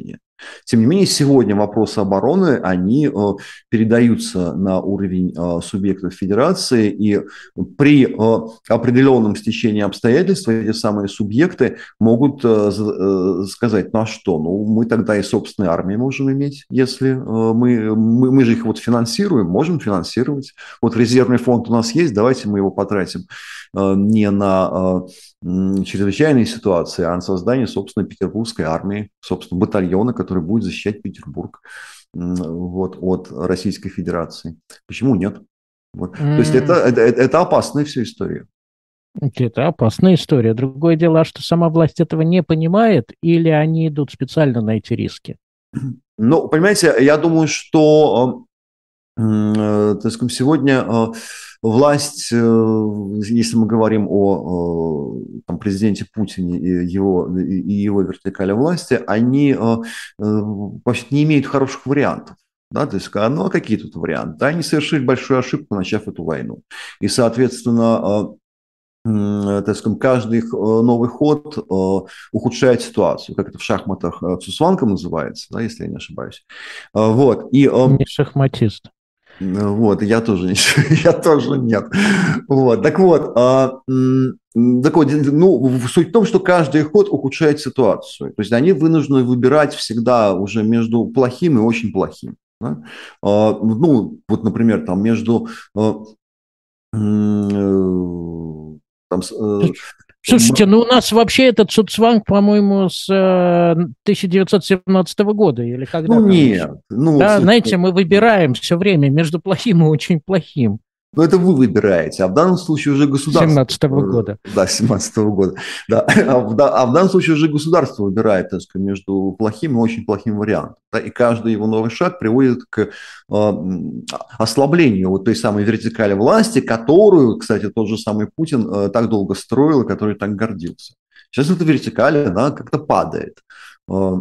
Тем не менее, сегодня вопросы обороны, они передаются на уровень субъектов федерации, и при определенном стечении обстоятельств эти самые субъекты могут сказать, ну а что, ну мы тогда и собственные армии можем иметь, если мы, мы, мы же их вот финансируем, можем финансировать. Вот резервный фонд у нас есть, давайте мы его потратим не на чрезвычайные ситуации, а на создание собственной петербургской армии, собственно, батальона, который будет защищать Петербург вот, от Российской Федерации. Почему нет? Вот. Mm. То есть это, это, это опасная вся история. Это опасная история. Другое дело, что сама власть этого не понимает, или они идут специально на эти риски? Ну, понимаете, я думаю, что так сказать, сегодня власть, если мы говорим о там, президенте Путине и его, и его вертикали власти, они вообще не имеют хороших вариантов. Да, то есть, ну а какие тут варианты? Да, они совершили большую ошибку, начав эту войну. И, соответственно, так сказать, каждый их новый ход ухудшает ситуацию, как это в шахматах цуцванком называется, да, если я не ошибаюсь. Вот. И, не шахматист. Вот, я тоже, я тоже нет. Вот, так вот, а, так вот, ну, суть в том, что каждый ход ухудшает ситуацию. То есть они вынуждены выбирать всегда уже между плохим и очень плохим. Да? А, ну, вот, например, там между... Там, Слушайте, ну у нас вообще этот Цуцванг, по-моему, с э, тысяча девятьсот семнадцатого года, или когда? Ну нет. Ну, да, знаете, мы выбираем все время между плохим и очень плохим. Ну, это вы выбираете, а в данном случае уже государство... семнадцатого года. Да, семнадцатого года. Да. А, в, а в данном случае уже государство выбирает, так сказать, между плохим и очень плохим вариантом. Да, и каждый его новый шаг приводит к э, ослаблению вот той самой вертикали власти, которую, кстати, тот же самый Путин э, так долго строил и который так гордился. Сейчас эта вертикаль, она как-то падает. Э,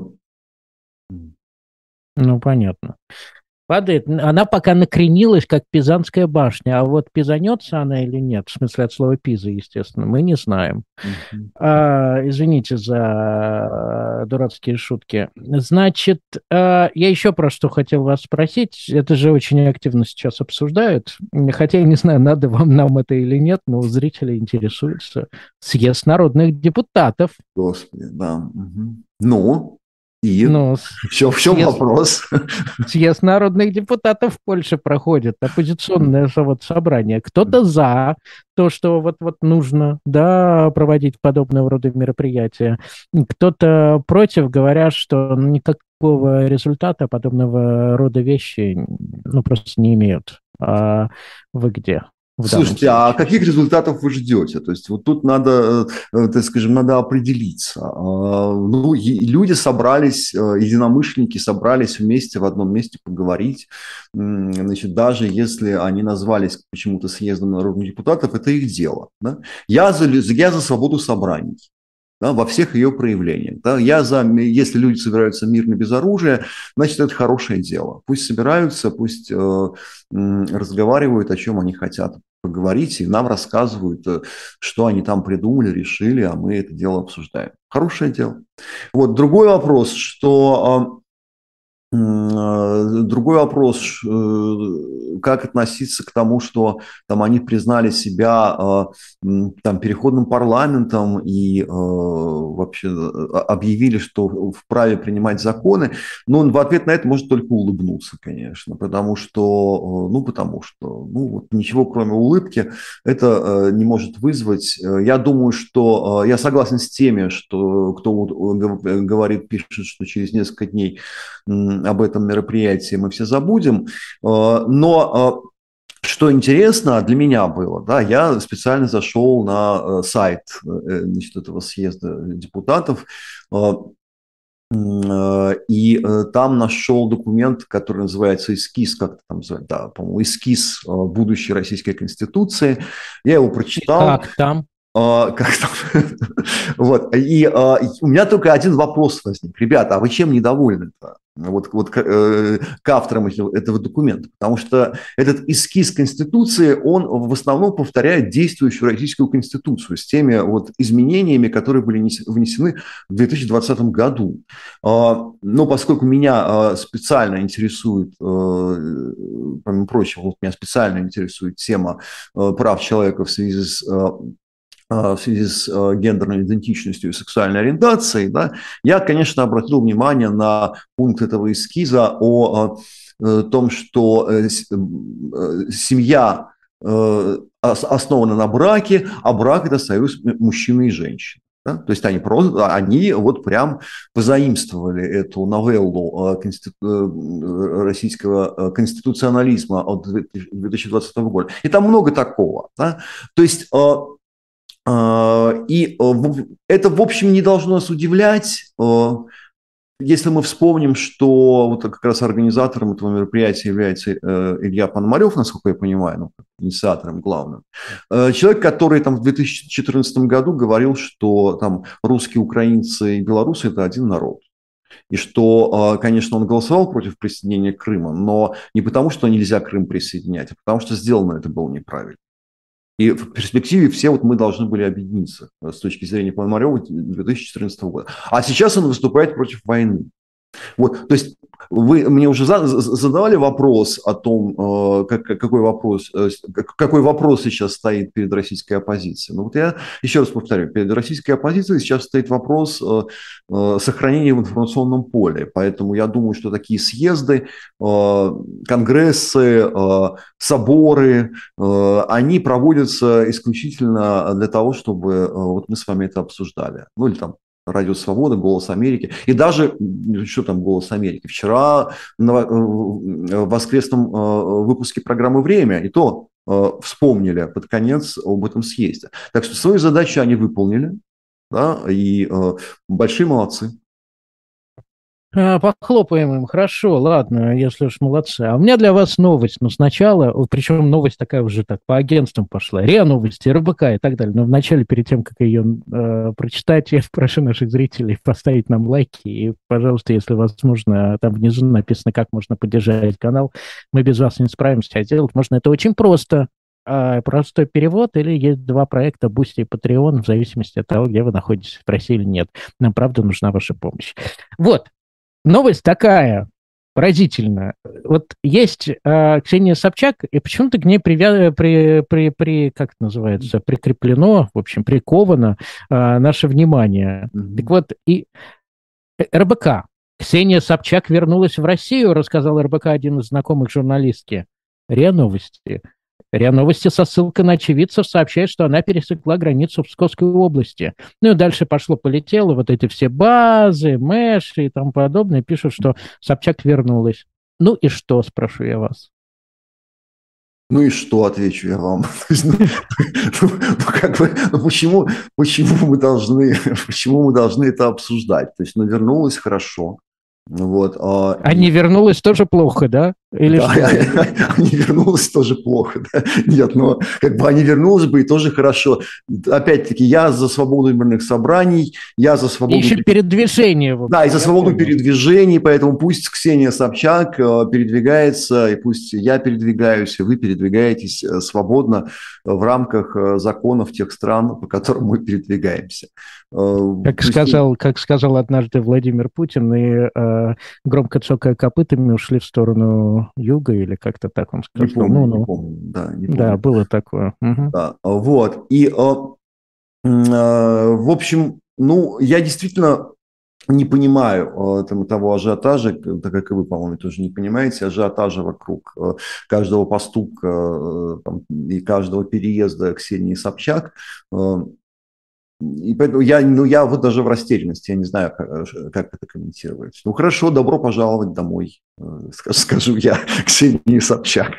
ну, понятно. Падает. Она пока накренилась, как Пизанская башня, а вот пизанется она или нет, в смысле от слова пиза, естественно, мы не знаем. Uh-huh. А, извините за дурацкие шутки. Значит, а, я еще про что хотел вас спросить. Это же очень активно сейчас обсуждают, хотя я не знаю, надо вам нам это или нет, но зрители интересуются. Съезд народных депутатов. Господи, да. Угу. Ну... И ну, в чем, в чем съезд, вопрос? Съезд народных депутатов в Польше проходит, оппозиционное вот собрание. Кто-то за то, что вот-вот нужно, да, проводить подобного рода мероприятия. Кто-то против, говоря, что никакого результата подобного рода вещи ну, просто не имеют. А вы где? Слушайте, а каких результатов вы ждете? То есть вот тут надо, так скажем, надо определиться. Ну, люди собрались, единомышленники собрались вместе в одном месте поговорить. Значит, даже если они назвались почему-то съездом народных депутатов, это их дело. Да? Я за, я за свободу собраний. Да, во всех ее проявлениях. Да. Я за, если люди собираются мирно без оружия, значит, это хорошее дело. Пусть собираются, пусть э, разговаривают, о чем они хотят поговорить, и нам рассказывают, что они там придумали, решили, а мы это дело обсуждаем. Хорошее дело. Вот другой вопрос, что... Другой вопрос, как относиться к тому, что там они признали себя там, переходным парламентом и вообще объявили, что вправе принимать законы. Но он в ответ на это может только улыбнуться, конечно, потому что, ну, потому что ну, вот ничего кроме улыбки это не может вызвать. Я думаю, что я согласен с теми, что кто говорит, пишет, что через несколько дней об этом мероприятии мы все забудем, но что интересно для меня было, да, я специально зашел на сайт, значит, этого съезда депутатов и там нашел документ, который называется эскиз, как это там называется, да, по-моему, эскиз будущей российской конституции. Я его прочитал. Как там? Uh, как там? Вот. И uh, у меня только один вопрос возник. Ребята, а вы чем недовольны-то? вот, вот к, э, к авторам этого документа, потому что этот эскиз Конституции, он в основном повторяет действующую Российскую Конституцию с теми вот изменениями, которые были внесены в две тысячи двадцатом году. Но поскольку меня специально интересует, помимо прочего, вот меня специально интересует тема прав человека в связи с в связи с гендерной идентичностью и сексуальной ориентацией, да, я, конечно, обратил внимание на пункт этого эскиза о, о том, что семья основана на браке, а брак – это союз мужчины и женщины. Да? То есть они, просто, они вот прям позаимствовали эту новеллу конститу... российского конституционализма от две тысячи двадцатого года. И там много такого. Да? То есть... И это, в общем, не должно нас удивлять, если мы вспомним, что вот как раз организатором этого мероприятия является Илья Пономарев, насколько я понимаю, ну, инициатором главным. Человек, который там в две тысячи четырнадцатом году говорил, что там русские, украинцы и белорусы – это один народ. И что, конечно, он голосовал против присоединения Крыма, но не потому, что нельзя Крым присоединять, а потому, что сделано это было неправильно. И в перспективе все вот мы должны были объединиться с точки зрения Пономарева две тысячи четырнадцатого года. А сейчас он выступает против войны. Вот, то есть вы мне уже задавали вопрос о том, как, какой, вопрос, какой вопрос сейчас стоит перед российской оппозицией. Ну вот я еще раз повторю, перед российской оппозицией сейчас стоит вопрос сохранения в информационном поле. Поэтому я думаю, что такие съезды, конгрессы, соборы, они проводятся исключительно для того, чтобы вот мы с вами это обсуждали. Ну или там Радио Свобода, Голос Америки. И даже, что там Голос Америки, вчера на, в воскресном выпуске программы «Время» и то вспомнили под конец об этом съезде. Так что свою задачу они выполнили, да, и большие молодцы. Похлопаем им, хорошо, ладно, если уж молодцы. А у меня для вас новость, но сначала, причем новость такая уже так по агентствам пошла, РИА Новости, РБК и так далее. Но вначале, перед тем, как ее э, прочитать, я прошу наших зрителей поставить нам лайки. И, пожалуйста, если возможно, там внизу написано, как можно поддержать канал. Мы без вас не справимся, а сделать можно это очень просто. Простой перевод, или есть два проекта Boosty и Patreon, в зависимости от того, где вы находитесь, в России или нет. Нам, правда, нужна ваша помощь. Вот. Новость такая, поразительная. Вот есть э, Ксения Собчак, и почему-то к ней привя... при, при, при, как это называется, прикреплено, в общем, приковано э, наше внимание. Mm-hmm. Так вот, и РБК. Ксения Собчак вернулась в Россию, рассказал РБК один из знакомых журналистки. РИА Новости. РИА Новости со ссылкой на очевидцев сообщает, что она пересекла границу в Псковской области. Ну и дальше пошло-полетело, вот эти все базы, мэши и тому подобное, пишут, что Собчак вернулась. Ну и что, спрошу я вас? Ну и что, отвечу я вам. Как бы, почему, почему, мы должны, почему мы должны это обсуждать? То есть, ну, вернулась хорошо. Вот, а, а не вернулась тоже плохо, да? Или да, что? Они вернулись тоже плохо. Да? Нет, но как бы они вернулись бы и тоже хорошо. Опять-таки, я за свободу мирных собраний, я за свободу... И еще передвижение. Да, и за свободу передвижений, поэтому пусть Ксения Собчак передвигается, и пусть я передвигаюсь, и вы передвигаетесь свободно в рамках законов тех стран, по которым мы передвигаемся. Как пусть... сказал, как сказал однажды Владимир Путин, и э, громко цокая копытами ушли в сторону юга, или как-то так он сказал. Не помню, ну, ну. Не помню, да, не помню. Да, было такое. Угу. Да, вот. И, э, э, в общем, ну, я действительно не понимаю э, там, того ажиотажа, так как и вы, по-моему, тоже не понимаете, ажиотажа вокруг э, каждого поступка э, там, и каждого переезда Ксении Собчак. Э, И поэтому я, ну, я вот даже в растерянности, я не знаю, как, как это комментировать. Ну, хорошо, добро пожаловать домой, скажу я, Ксении Собчак.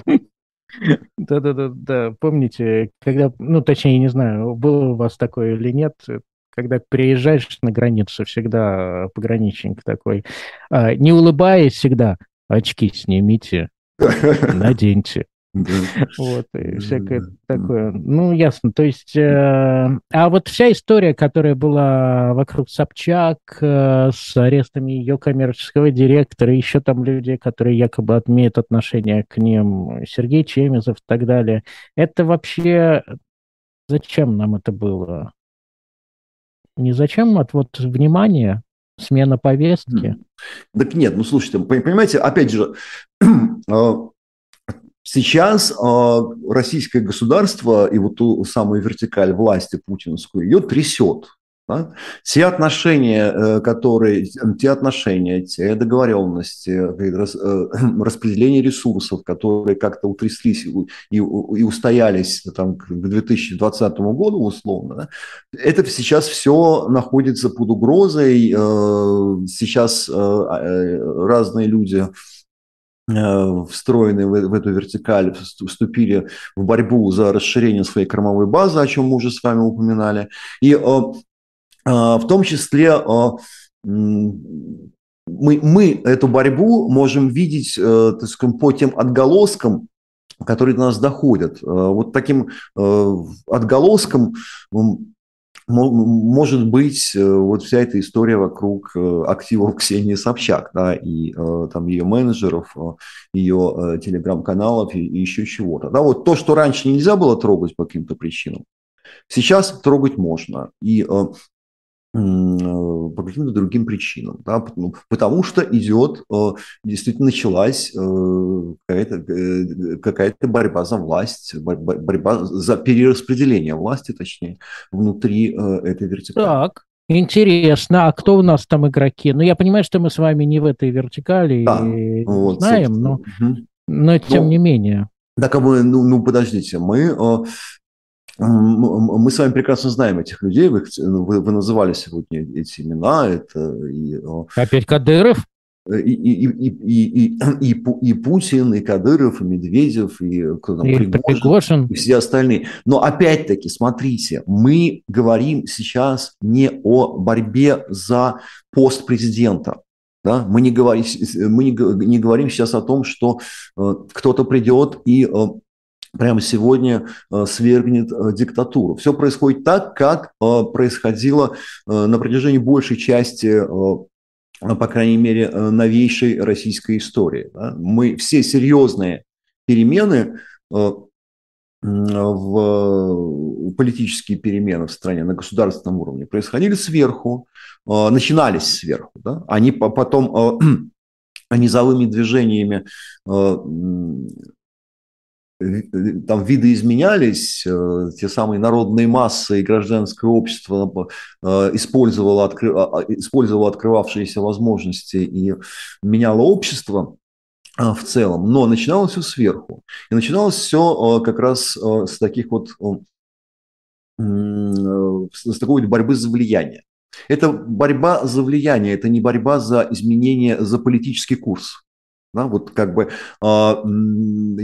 Да-да-да, помните, когда, ну, точнее, я не знаю, было у вас такое или нет, когда приезжаешь на границу, всегда пограничник такой, не улыбаясь всегда, очки снимите, наденьте. Да. Вот, и всякое Да. такое. Ну, ясно. То есть, э, а вот вся история, которая была вокруг Собчак, э, с арестами ее коммерческого директора, еще там люди, которые якобы имеют отношение к ним, Сергей Чемезов и так далее, это вообще зачем нам это было? Не зачем отвод внимания, смена повестки? М. Так нет, ну слушайте, пон- понимаете, опять же, а, сейчас а, российское государство и вот ту самую вертикаль власти путинскую ее трясет. Да? Те отношения, э, которые, те отношения, те договоренности, э, рас- э, распределение ресурсов, которые как-то утряслись и, у- и у- и устоялись там, к две тысячи двадцатому году условно, да, это сейчас все находится под угрозой. э, Сейчас э, э, разные люди э, встроенные в, в эту вертикаль, вст- вступили в борьбу за расширение своей кормовой базы, о чем мы уже с вами упоминали. И э, э, в том числе э, м, мы, мы эту борьбу можем видеть, э, так сказать, по тем отголоскам, которые до нас доходят. Э, Вот таким э, отголоском м, мо- может быть э, вот вся эта история вокруг э, активов Ксении Собчак, да, и э, там ее менеджеров, э, ее э, телеграм-каналов и, и еще чего-то. Да, вот то, что раньше нельзя было трогать по каким-то причинам, сейчас трогать можно. И э, м, э, по каким-то другим причинам, да, потому, потому что идет, э, действительно началась э, какая-то, э, какая-то борьба за власть, борьба, борьба за перераспределение власти, точнее, внутри э, этой вертикали. Так, интересно. А кто у нас там игроки? Ну, я понимаю, что мы с вами не в этой вертикали Да, и не вот, знаем, собственно. но, Мгм. но тем не Ну, менее. так, а вы, ну, ну, подождите, мы, э, м, м, мы с вами прекрасно знаем этих людей, вы, их- ну, вы, вы называли сегодня эти имена, это и, э, Опять Кадыров? и, и, и, и, и, и, Пу- и Путин, и Кадыров, и Медведев, и кто там, И Пригожин, Пригожин? и все остальные. Но опять-таки, смотрите, мы говорим сейчас не о борьбе за пост президента. Да? Мы, не говорим, мы не, г- не говорим сейчас о том, что э, кто-то придет и э, прямо сегодня э, свергнет э, диктатуру. Все происходит так, как э, происходило э, на протяжении большей части э, по крайней мере, э, новейшей российской истории. Да. Мы все серьезные перемены э, в политические перемены в стране на государственном уровне происходили сверху, э, начинались сверху. Да. Они потом э, низовыми движениями э, там видоизменялись, э, те самые народные массы и гражданское общество э, использовало, откры, а, а, использовало открывавшиеся возможности и меняло общество э, в целом, но начиналось все сверху. И начиналось все как раз э, с таких вот, э, с такой вот борьбы за влияние. Это борьба за влияние, это не борьба за изменение, за политический курс. Да, вот как бы а, ну,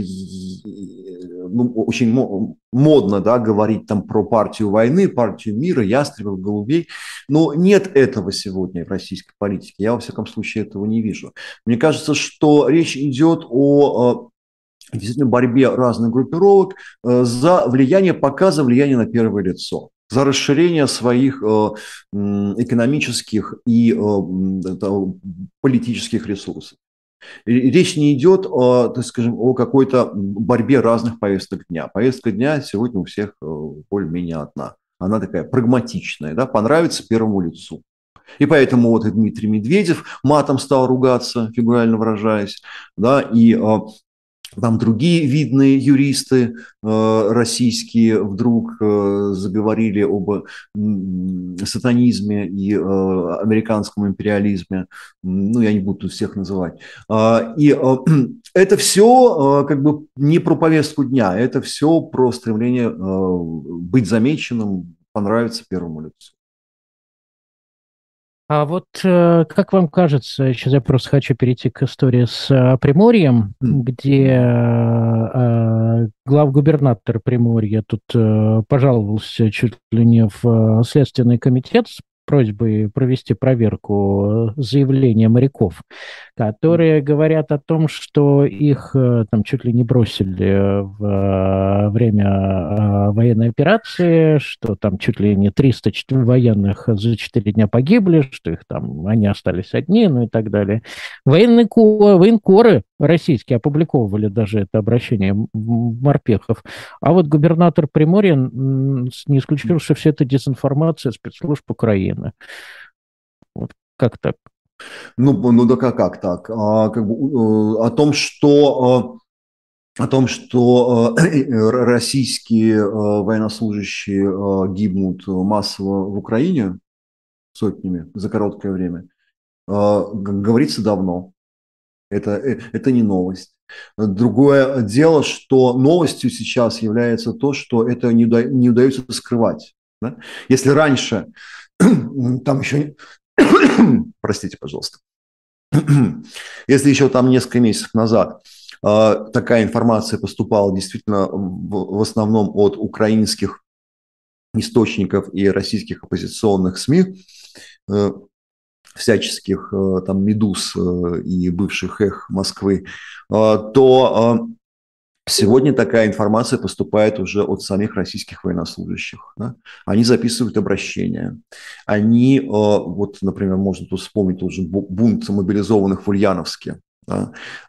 очень модно, да, говорить там про партию войны, партию мира, ястребов, голубей, но нет этого сегодня в российской политике. Я, во всяком случае, этого не вижу. Мне кажется, что речь идет о действительно борьбе разных группировок э, за влияние, пока за влияние на первое лицо, за расширение своих э, экономических и э, политических ресурсов. Речь не идет о, так скажем, о какой-то борьбе разных повесток дня. Повестка дня сегодня у всех э, более-менее одна. Она такая прагматичная, да, понравится первому лицу. И поэтому вот и Дмитрий Медведев матом стал ругаться, фигурально выражаясь, да, и э, там другие видные юристы э, российские вдруг э, заговорили об м, сатанизме и э, американском империализме. Ну, я не буду тут всех называть. А, и э, это все э, как бы не про повестку дня, это все про стремление э, быть замеченным, понравиться первому лицу. А вот э, как вам кажется, сейчас я просто хочу перейти к истории с э, Приморьем, М. где э, главгубернатор Приморья тут э, пожаловался чуть ли не в э, Следственный комитет с просьбой провести проверку заявления моряков, которые говорят о том, что их там чуть ли не бросили в время военной операции, что там чуть ли не триста военных за четыре дня погибли, что их там, они остались одни, ну и так далее. Военные, военкоры российские опубликовывали даже это обращение морпехов. А вот губернатор Приморья не исключил, что все это дезинформация спецслужб Украины. Вот как так? Ну, ну да как, как так? А, как бы, о том, что, о том, что российские военнослужащие гибнут массово в Украине сотнями за короткое время, говорится давно. Это, это не новость. Другое дело, что новостью сейчас является то, что это не, уда- не удается скрывать. Да? Если раньше, там еще, простите, пожалуйста, если еще там несколько месяцев назад э, такая информация поступала действительно в, в основном от украинских источников и российских оппозиционных СМИ, э, всяческих там «Медуз» и бывших «Эх» Москвы, то сегодня такая информация поступает уже от самих российских военнослужащих. Да? Они записывают обращения. Они, вот, например, можно тут вспомнить уже бунт мобилизованных в Ульяновске. Да?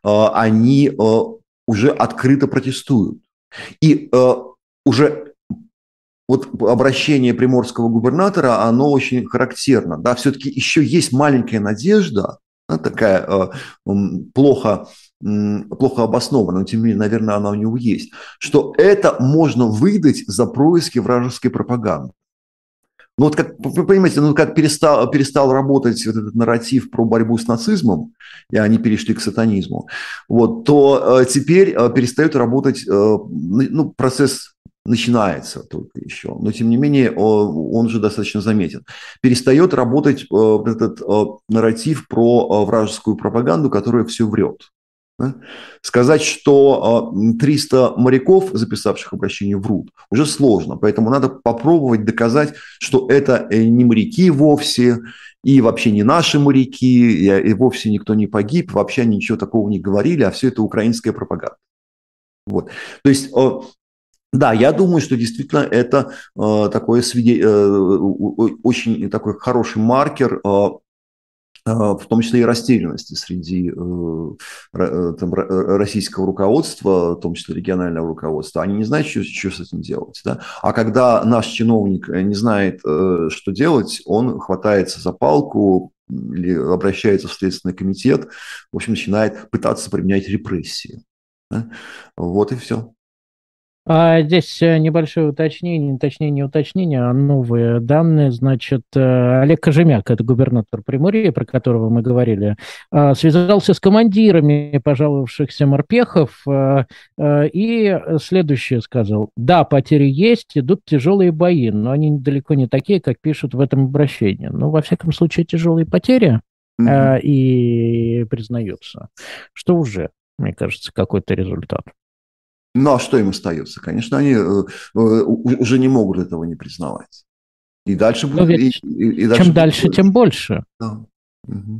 Они уже открыто протестуют. И уже вот обращение приморского губернатора, оно очень характерно. Да? Все-таки еще есть маленькая надежда, да, такая э, плохо, э, плохо обоснованная, но тем не менее, наверное, она у него есть, что это можно выдать за происки вражеской пропаганды. Ну вот как, вы понимаете, ну как перестал, перестал работать вот этот нарратив про борьбу с нацизмом, и они перешли к сатанизму, вот, то э, теперь э, перестает работать, э, ну, процесс начинается только еще, но тем не менее он уже достаточно заметен. Перестает работать этот нарратив про вражескую пропаганду, которая все врет. Сказать, что триста моряков, записавших обращение, врут, уже сложно. Поэтому надо попробовать доказать, что это не моряки вовсе, и вообще не наши моряки, и вовсе никто не погиб, вообще они ничего такого не говорили, а все это украинская пропаганда. Вот. То есть... Да, я думаю, что действительно это э, такой свиде... э, очень такой хороший маркер, э, э, в том числе и растерянности среди э, там, российского руководства, в том числе регионального руководства. Они не знают, что, что с этим делать. Да? А когда наш чиновник не знает, э, что делать, он хватается за палку или обращается в Следственный комитет, в общем, начинает пытаться применять репрессии. Да? Вот и все. А здесь небольшое уточнение, уточнение, уточнение, а новые данные. Значит, Олег Кожемяк, это губернатор Приморья, про которого мы говорили, связался с командирами пожаловавшихся морпехов и следующее сказал. Да, потери есть, идут тяжелые бои, но они далеко не такие, как пишут в этом обращении. Ну, во всяком случае, тяжелые потери mm-hmm. и признаются, что уже, мне кажется, какой-то результат. Ну, а что им остается? Конечно, они уже не могут этого не признавать. И дальше будет... И, и, и дальше чем будет дальше, больше. Тем больше. Да. Угу.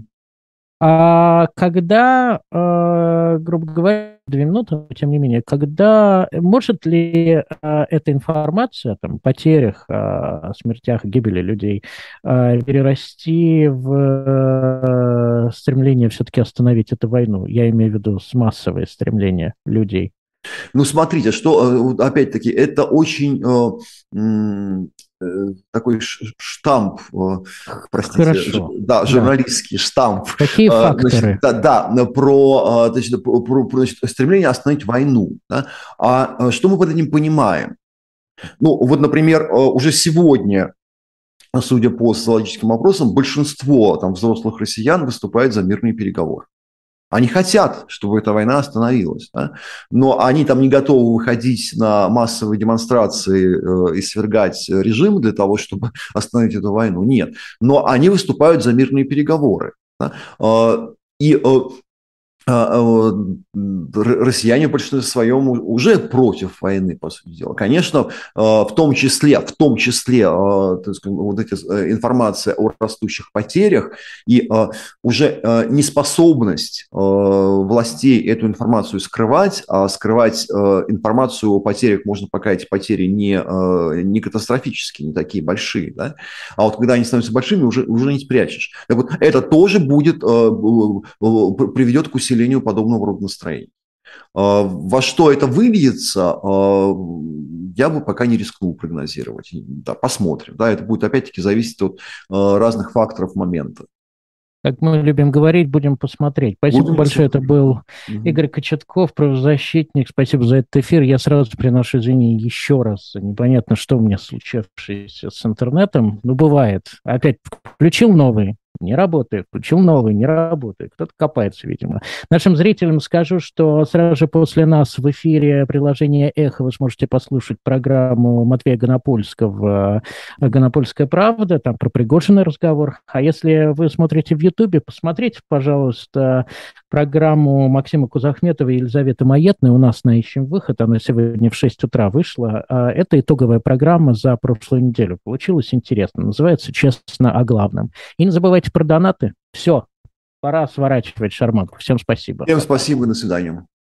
А когда, э, грубо говоря, две минуты, тем не менее, когда может ли э, эта информация там, о потерях, о смертях, гибели людей э, перерасти в э, стремление все-таки остановить эту войну? Я имею в виду с массовое стремление людей. Ну, смотрите, что, опять-таки, это очень э, такой штамп, э, простите, Хорошо. Да, журналистский да. штамп. Какие факторы? Значит, да, да, про, значит, про, про значит, стремление остановить войну. Да? А что мы под этим понимаем? Ну, вот, например, уже сегодня, судя по социологическим опросам, большинство там, взрослых россиян выступает за мирные переговоры. Они хотят, чтобы эта война остановилась, да? Но они там не готовы выходить на массовые демонстрации э, и свергать режим для того, чтобы остановить эту войну. Нет. Но они выступают за мирные переговоры. Да? Э, и э, россияне в большинстве своем уже против войны, по сути дела. Конечно, в том числе, в том числе так сказать, вот эти информация о растущих потерях и уже неспособность властей эту информацию скрывать, а скрывать информацию о потерях можно, пока эти потери не, не катастрофические, не такие большие, да? А вот когда они становятся большими, уже, уже не спрячешь. Так вот, это тоже будет, приведет к усилению подобного рода настроений. Во что это выльется, я бы пока не рискнул прогнозировать. Да, посмотрим. Да, это будет опять-таки зависеть от разных факторов момента. Как мы любим говорить, будем посмотреть. Спасибо будем большое. Посмотреть. Это был угу. Игорь Кочетков, правозащитник. Спасибо за этот эфир. Я сразу приношу извинения еще раз. Непонятно, что у меня случившееся с интернетом. Ну, бывает. Опять включил новый. Не работает, включил новый, не работает. Кто-то копается, видимо. Нашим зрителям скажу, что сразу же после нас в эфире приложения «Эхо» вы сможете послушать программу Матвея Гонопольского «Гонопольская правда», там про Пригожина разговор. А если вы смотрите в Ютубе, посмотрите, пожалуйста, программу Максима Кузахметова и Елизаветы Маетной. У нас на «Ищем выход», она сегодня в шесть утра вышла. Это итоговая программа за прошлую неделю. Получилось интересно. Называется «Честно о главном». И не забывайте про донаты. Все, пора сворачивать шарманку. Всем спасибо. Всем спасибо, до свидания.